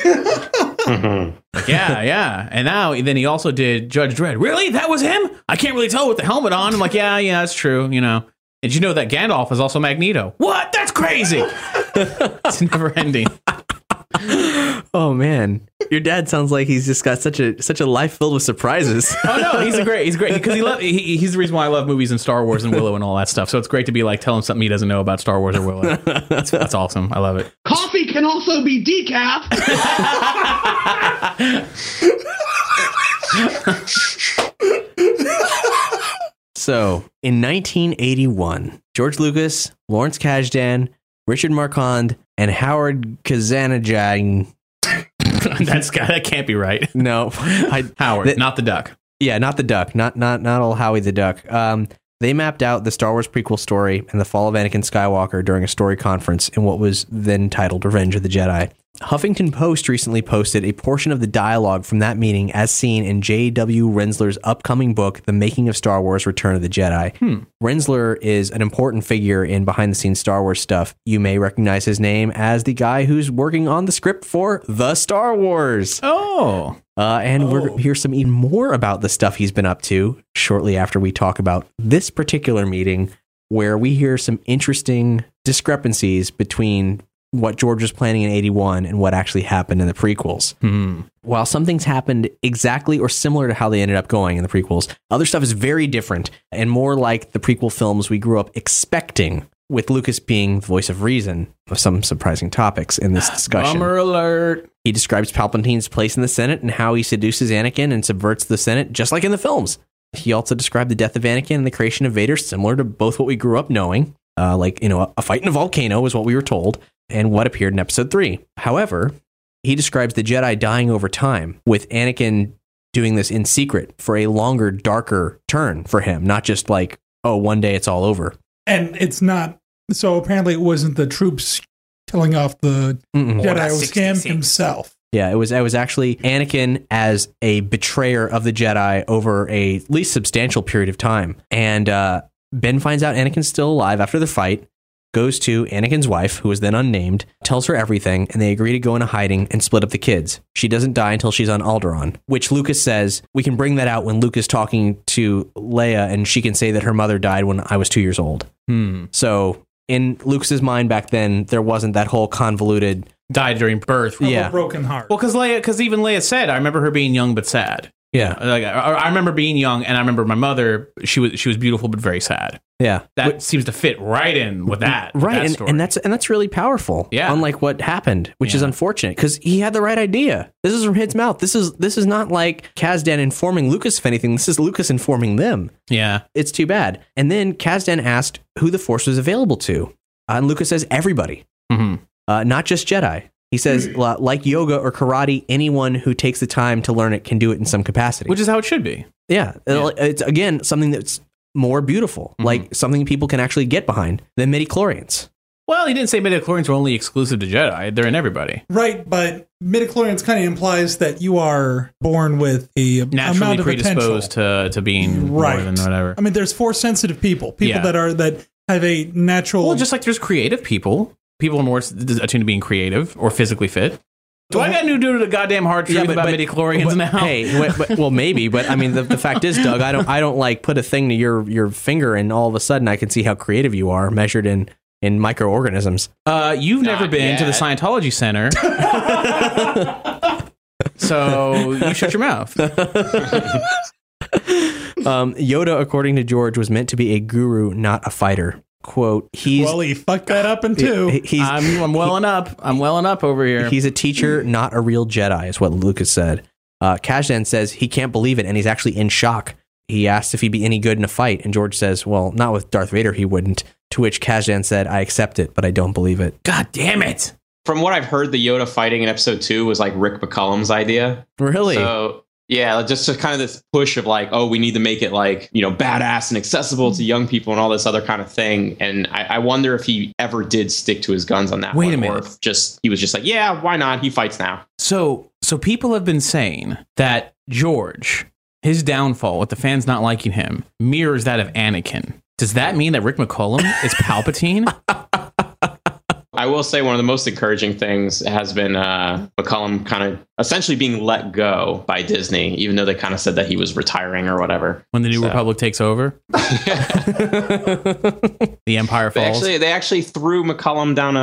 Yeah. And then he also did Judge Dredd. Really? That was him? I can't really tell with the helmet on. I'm like, yeah, that's true. You know. Did you know that Gandalf is also Magneto? What? That's crazy. It's never ending. Oh man, your dad sounds like he's just got such a life filled with surprises. Oh no, he's great because he's the reason why I love movies and Star Wars and Willow and all that stuff. So it's great to be like tell him something he doesn't know about Star Wars or Willow. That's awesome. I love it. Coffee can also be decaf. So, in 1981, George Lucas, Lawrence Kasdan, Richard Marquand, and Howard Kazanjian. That can't be right. No, Howard, not the duck. Yeah, not the duck. Not old Howie the duck. They mapped out the Star Wars prequel story and the fall of Anakin Skywalker during a story conference in what was then titled Revenge of the Jedi. Huffington Post recently posted a portion of the dialogue from that meeting as seen in J.W. Rensler's upcoming book, The Making of Star Wars Return of the Jedi. Rensler is an important figure in behind-the-scenes Star Wars stuff. You may recognize his name as the guy who's working on the script for The Star Wars. Oh. And we're going to hear some even more about the stuff he's been up to shortly after we talk about this particular meeting, where we hear some interesting discrepancies between what George was planning in 81 and what actually happened in the prequels. While some things happened exactly or similar to how they ended up going in the prequels, other stuff is very different and more like the prequel films we grew up expecting, with Lucas being the voice of reason of some surprising topics in this discussion. Bummer alert. He describes Palpatine's place in the Senate and how he seduces Anakin and subverts the Senate, just like in the films. He also described the death of Anakin and the creation of Vader, similar to both what we grew up knowing. A fight in a volcano is what we were told, and what appeared in episode 3. However, he describes the Jedi dying over time, with Anakin doing this in secret for a longer, darker turn for him, not just like, oh, one day it's all over. And it's not, so apparently it wasn't the troops killing off the Jedi, it was him himself. Yeah, it was actually Anakin as a betrayer of the Jedi over a at least substantial period of time. And Ben finds out Anakin's still alive after the fight, goes to Anakin's wife, who is then unnamed, tells her everything, and they agree to go into hiding and split up the kids. She doesn't die until she's on Alderaan, which Lucas says, we can bring that out when Luke is talking to Leia, and she can say that her mother died when I was 2 years old. So in Lucas's mind back then, there wasn't that whole convoluted... Died during birth. A broken heart. Well, because even Leia said, I remember her being young but sad. Yeah. Like, I remember being young, and I remember my mother, she was beautiful but very sad. Yeah. That seems to fit right in with that. Right. With that And that's really powerful. Yeah. Unlike what happened, which is unfortunate, because he had the right idea. This is from his mouth. This is not like Kasdan informing Lucas of anything. This is Lucas informing them. Yeah. It's too bad. And then Kasdan asked who the Force was available to. And Lucas says everybody. Not just Jedi. He says, like yoga or karate, anyone who takes the time to learn it can do it in some capacity. Which is how it should be. Yeah. It's, again, something that's more beautiful, like something people can actually get behind than midichlorians. Well, he didn't say midichlorians were only exclusive to Jedi. They're in everybody. Right, but midichlorians kind of implies that you are born with a naturally amount of predisposed to being more than whatever. I mean, there's Force-sensitive people that have a natural... Well, just like there's creative people. People are more attuned to being creative or physically fit. Do I got to do the goddamn hard truth about midichlorians now? Hey, well, maybe, but I mean, the fact is, Doug, I don't like put a thing to your finger and all of a sudden I can see how creative you are measured in microorganisms. You've never been to the Scientology Center, so you shut your mouth. Yoda, according to George, was meant to be a guru, not a fighter. Quote, he fucked that up in two. I'm welling up. I'm welling up over here. He's a teacher, not a real Jedi, is what Lucas said. Kasdan says he can't believe it, and he's actually in shock. He asks if he'd be any good in a fight, and George says, well, not with Darth Vader, he wouldn't. To which Kasdan said, I accept it, but I don't believe it. God damn it. From what I've heard, the Yoda fighting in episode 2 was like Rick McCallum's idea. Really? So, yeah, just kind of this push of like, oh, we need to make it like, badass and accessible to young people and all this other kind of thing. And I wonder if he ever did stick to his guns on that. Wait a minute. Or if he was just like, yeah, why not? He fights now. So people have been saying that George, his downfall with the fans not liking him, mirrors that of Anakin. Does that mean that Rick McCallum is Palpatine? I I will say one of the most encouraging things has been McCullum kind of essentially being let go by Disney, even though they kind of said that he was retiring or whatever. When the New Republic takes over, the Empire falls. They actually threw McCullum down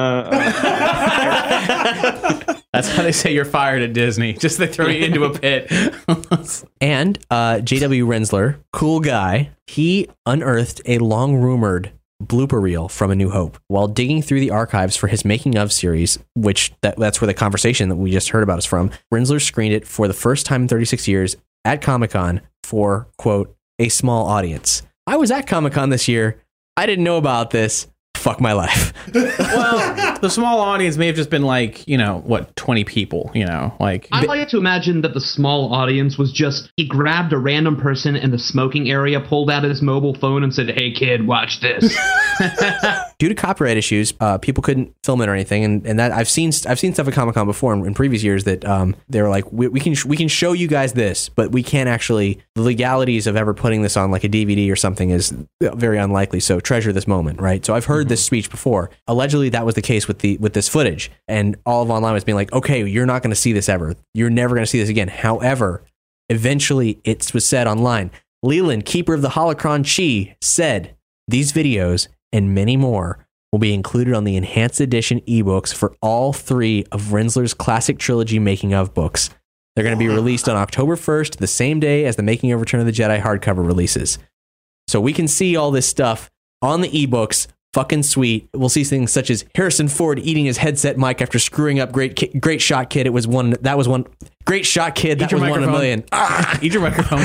That's how they say you're fired at Disney. Just they throw you into a pit. And J.W. Rensler, cool guy, he unearthed a long-rumored blooper reel from A New Hope while digging through the archives for his making of series, which that's where the conversation that we just heard about is from. Rensler screened it for the first time in 36 years at Comic-Con for, quote, a small audience. I was at Comic-Con this year. I didn't know about this. Fuck my life. Well, the small audience may have just been like, 20 people, like. I like to imagine that the small audience was just, he grabbed a random person in the smoking area, pulled out his mobile phone and said, hey kid, watch this. Due to copyright issues, people couldn't film it or anything, and that I've seen stuff at Comic-Con before in previous years that they were like, we can show you guys this, but we can't actually, the legalities of ever putting this on like a DVD or something is very unlikely. So treasure this moment, right? So I've heard this speech before. Allegedly, that was the case with this footage, and all of online was being like, okay, you're not going to see this ever. You're never going to see this again. However, eventually, it was said online. Leland, keeper of the Holocron Chi, said these videos and many more will be included on the enhanced edition ebooks for all 3 of Rensler's classic trilogy making of books. They're going to be released on October 1st, the same day as the Making of Return of the Jedi hardcover releases. So we can see all this stuff on the ebooks. Fucking sweet. We'll see things such as Harrison Ford eating his headset mic after screwing up Great Shot Kid. It was one. That was one. Great Shot Kid. That was one in a million. Eat your microphone.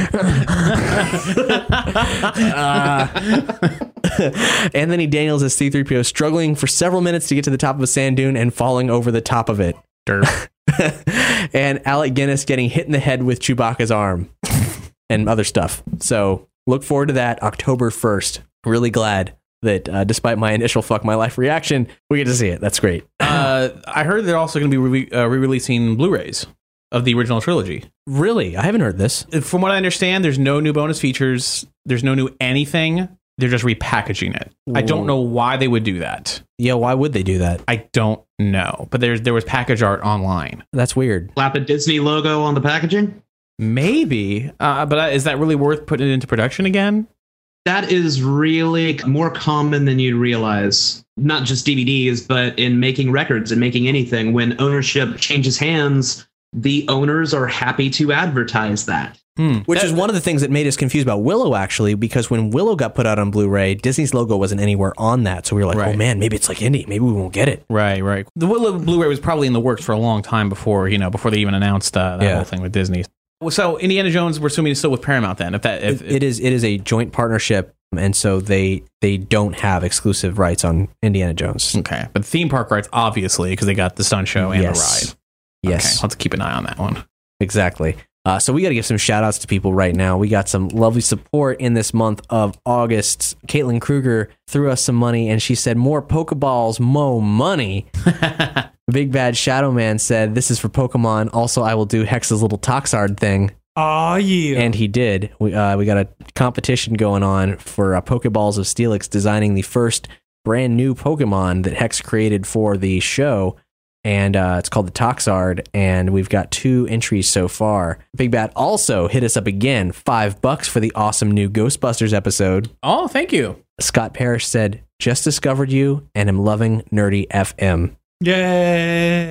Anthony Daniels as C-3PO struggling for several minutes to get to the top of a sand dune and falling over the top of it. And Alec Guinness getting hit in the head with Chewbacca's arm and other stuff. So look forward to that October 1st. Really glad that despite my initial fuck my life reaction, we get to see it. That's great. I heard they're also going to be re-releasing Blu-rays of the original trilogy. Really? I haven't heard this. From what I understand, there's no new bonus features. There's no new anything. They're just repackaging it. I don't know why they would do that. Yeah, why would they do that? I don't know. But there was package art online. That's weird. Slap a Disney logo on the packaging? Maybe. But is that really worth putting it into production again? That is really more common than you'd realize. Not just DVDs, but in making records and making anything. When ownership changes hands, the owners are happy to advertise that. Which is one of the things that made us confused about Willow, actually, because when Willow got put out on Blu-ray, Disney's logo wasn't anywhere on that. So we were like, oh man, maybe it's like indie. Maybe we won't get it. Right. The Willow Blu-ray was probably in the works for a long time before they even announced that whole thing with Disney. So Indiana Jones, we're assuming, is still with Paramount then. It is a joint partnership, and so they don't have exclusive rights on Indiana Jones. Okay, but theme park rights, obviously, because they got the stunt show and the ride. Yes, okay, I'll have to keep an eye on that one. Exactly. So we got to give some shout outs to people right now. We got some lovely support in this month of August. Caitlin Kruger threw us some money, and she said, more Pokeballs, mo money. Big Bad Shadow Man said, this is for Pokemon. Also, I will do Hex's little Toxard thing. Oh, yeah. And he did. We got a competition going on for Pokeballs of Steelix designing the first brand new Pokemon that Hex created for the show. And it's called the Toxard, and we've got 2 entries so far. Big Bad also hit us up again, $5 for the awesome new Ghostbusters episode. Oh, thank you. Scott Parrish said, just discovered you and am loving Nerdy FM. Yay!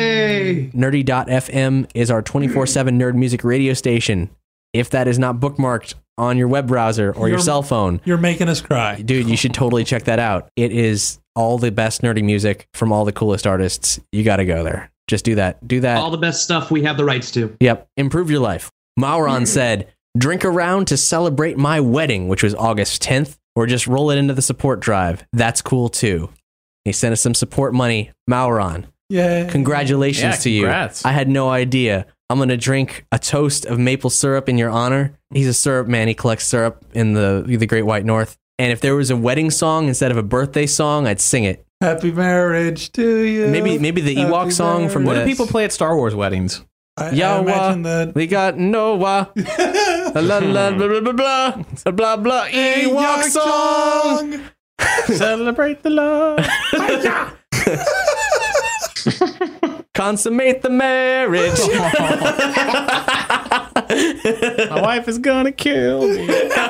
Yay! Nerdy.fm is our 24/7 nerd music radio station. If that is not bookmarked on your web browser or your cell phone, you're making us cry. Dude, you should totally check that out. It is all the best nerdy music from all the coolest artists. You got to go there. Just do that. All the best stuff we have the rights to. Yep. Improve your life. Mauron said, drink around to celebrate my wedding, which was August 10th, or just roll it into the support drive. That's cool too. He sent us some support money. Mauron. Yeah. Congratulations to you. Congrats. I had no idea. I'm going to drink a toast of maple syrup in your honor. He's a syrup man. He collects syrup in the Great White North. And if there was a wedding song instead of a birthday song, I'd sing it. Happy marriage to you. Maybe the Ewok song from What do people play at Star Wars weddings? I imagine that. We got Noah. La la blah blah blah blah blah blah Ewok song. Celebrate the love. Consummate the marriage. My wife is gonna kill me.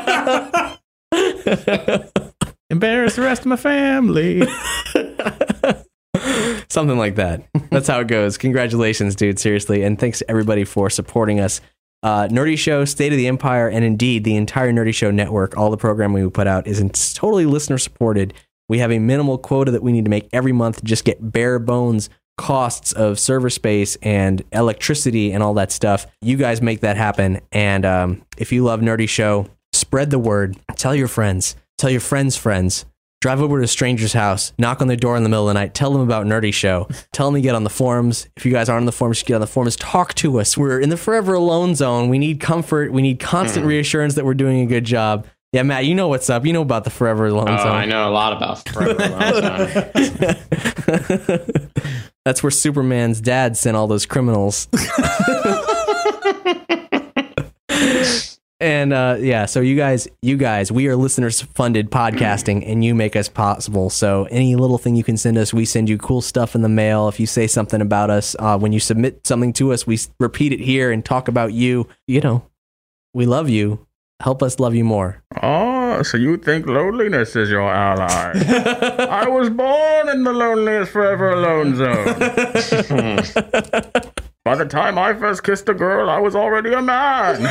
Embarrass the rest of my family. Something like that. That's how it goes. Congratulations, dude. Seriously. And thanks to everybody for supporting us. Nerdy Show, State of the Empire, and indeed the entire Nerdy Show network, all the programming we put out is totally listener supported. We have a minimal quota that we need to make every month to just get bare bones costs of server space and electricity and all that stuff. You guys make that happen. And if you love Nerdy Show, spread the word. Tell your friends. Tell your friends' friends. Drive over to a stranger's house, knock on their door in the middle of the night, tell them about Nerdy Show, tell them to get on the forums. If you guys aren't on the forums, get on the forums, talk to us. We're in the forever alone zone. We need comfort. We need constant reassurance that we're doing a good job. Yeah, Matt, you know what's up. You know about the forever alone zone. I know a lot about forever alone zone. That's where Superman's dad sent all those criminals. And so you guys, we are listeners-funded podcasting, and you make us possible. So any little thing you can send us, we send you cool stuff in the mail. If you say something about us, when you submit something to us, we repeat it here and talk about you. You know, we love you. Help us love you more. Oh, so you think loneliness is your ally? I was born in the loneliest forever alone zone. By the time I first kissed a girl, I was already a man.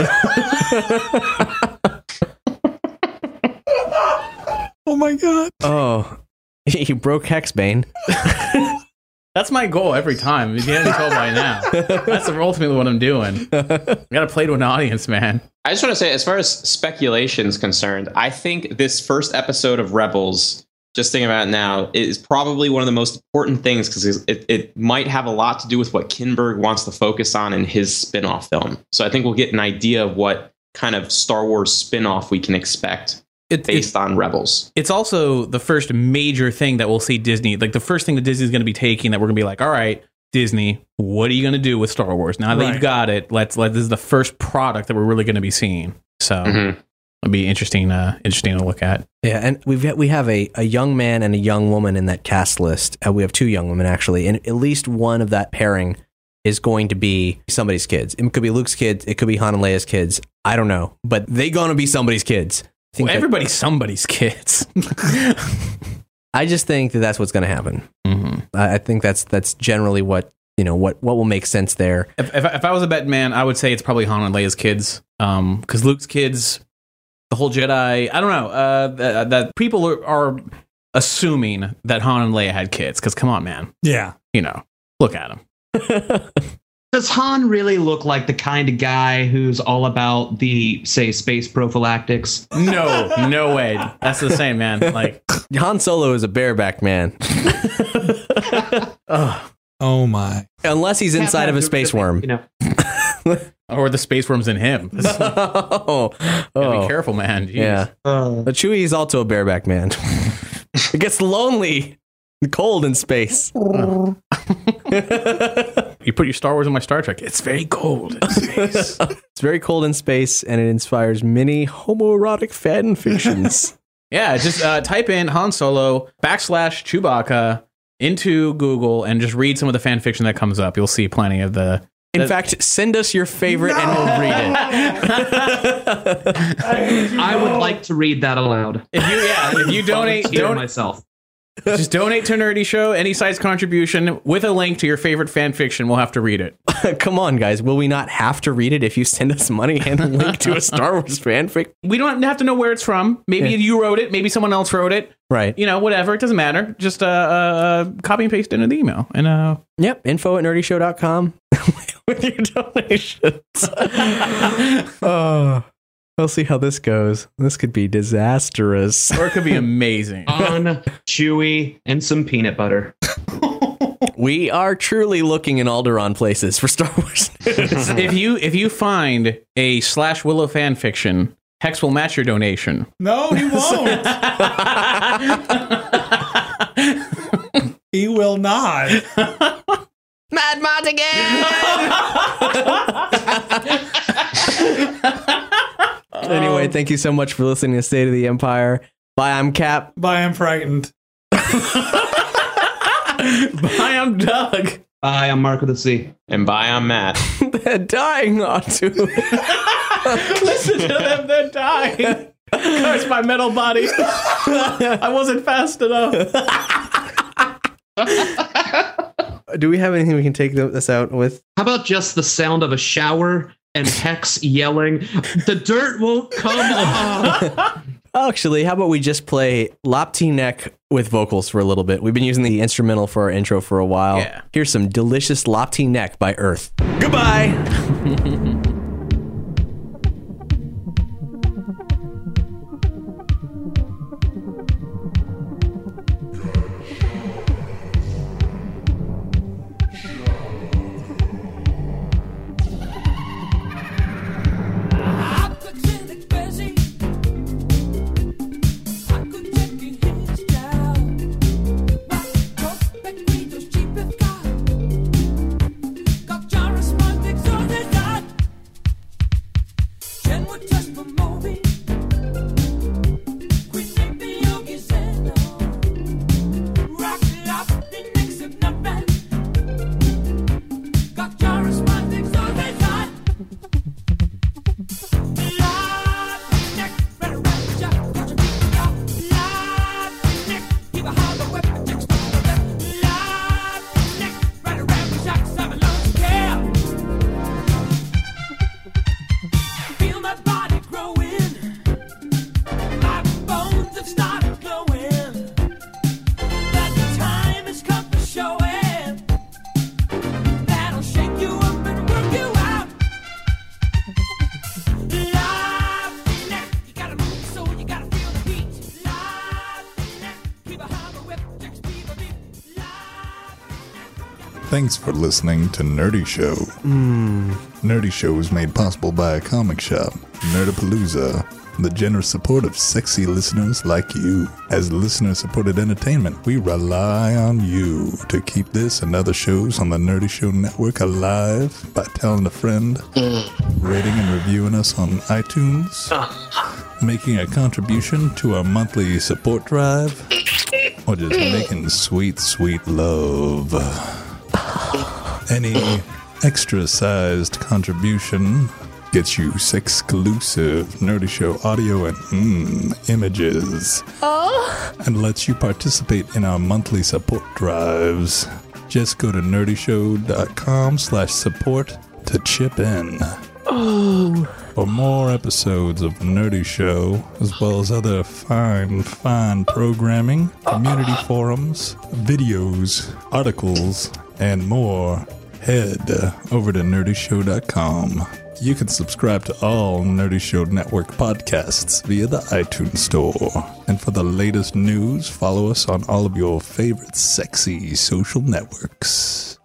Oh my god. Oh, you broke Hexbane. That's my goal every time. If you haven't told by now, that's ultimately what I'm doing. I gotta play to an audience, man. I just want to say, as far as speculation is concerned, I think this first episode of Rebels, just thinking about it now, is probably one of the most important things because it might have a lot to do with what Kinberg wants to focus on in his spin-off film. So I think we'll get an idea of what kind of Star Wars spin-off we can expect based on Rebels. It's also the first major thing that we'll see Disney, like the first thing that Disney's going to be taking that we're going to be like, all right, Disney, what are you going to do with Star Wars? Now that you've got it, this is the first product that we're really going to be seeing. So it'll be interesting to look at. Yeah, and we have a young man and a young woman in that cast list. We have two young women, actually, and at least one of that pairing is going to be somebody's kids. It could be Luke's kids. It could be Han and Leia's kids. I don't know, but they going to be somebody's kids. Everybody's somebody's kids. I just think that that's what's going to happen. Mm-hmm. I think that's generally what will make sense there. If I was a betting man, I would say it's probably Han and Leia's kids, because Luke's kids, the whole Jedi. I don't know that people are assuming that Han and Leia had kids. Because come on, man. Yeah, look at him. Does Han really look like the kind of guy who's all about the, say, space prophylactics? No way. That's the same, man. Like Han Solo is a bareback man. Oh my! Unless he's inside of a space worm, or the space worm's in him. Be careful, man. Jeez. Yeah, but Chewie is also a bareback man. It gets lonely. Cold in space. You put your Star Wars in my Star Trek. It's very cold in space. It's very cold in space, and it inspires many homoerotic fan fictions. Yeah, just type in Han Solo /Chewbacca into Google and just read some of the fan fiction that comes up. You'll see plenty of the... In fact, send us your favorite and we'll read it. I would like to read that aloud. If you donate myself. Just donate to Nerdy Show, any size contribution with a link to your favorite fan fiction. We'll have to read it. Come on, guys. Will we not have to read it if you send us money and a link to a Star Wars fanfic? We don't have to know where it's from. Maybe you wrote it. Maybe someone else wrote it. Right. Whatever. It doesn't matter. Just copy and paste into the email. And Yep. info@nerdyshow.com with your donations. We'll see how this goes. This could be disastrous. Or it could be amazing. On Chewy and some peanut butter. We are truly looking in Alderaan places for Star Wars news. If you find a /Willow fan fiction, Hex will match your donation. No, he won't. He will not. Mad Montigan! Anyway, thank you so much for listening to State of the Empire. Bye, I'm Cap. Bye, I'm frightened. Bye, I'm Doug. Bye, I'm Mark of the Sea. And bye, I'm Matt. They're dying on to Listen to them, they're dying. Curse my metal body. I wasn't fast enough. Do we have anything we can take this out with? How about just the sound of a shower and Hex yelling, "The dirt won't come off"? Actually, how about we just play Lopty Neck with vocals for a little bit? We've been using the instrumental for our intro for a while. Yeah. Here's some delicious Lopty Neck by Earth. Goodbye. Thanks for listening to Nerdy Show. Nerdy Show is made possible by a comic shop, Nerdapalooza, the generous support of sexy listeners like you. As listener-supported entertainment, we rely on you to keep this and other shows on the Nerdy Show Network alive by telling a friend, rating and reviewing us on iTunes, making a contribution to our monthly support drive, or just making sweet, sweet love. Any extra-sized contribution gets you exclusive Nerdy Show audio and images, and lets you participate in our monthly support drives. Just go to nerdyshow.com/support to chip in. For more episodes of Nerdy Show, as well as other fine programming, community forums, videos, articles, and more, head over to nerdyshow.com. You can subscribe to all Nerdy Show Network podcasts via the iTunes Store. And for the latest news, follow us on all of your favorite sexy social networks.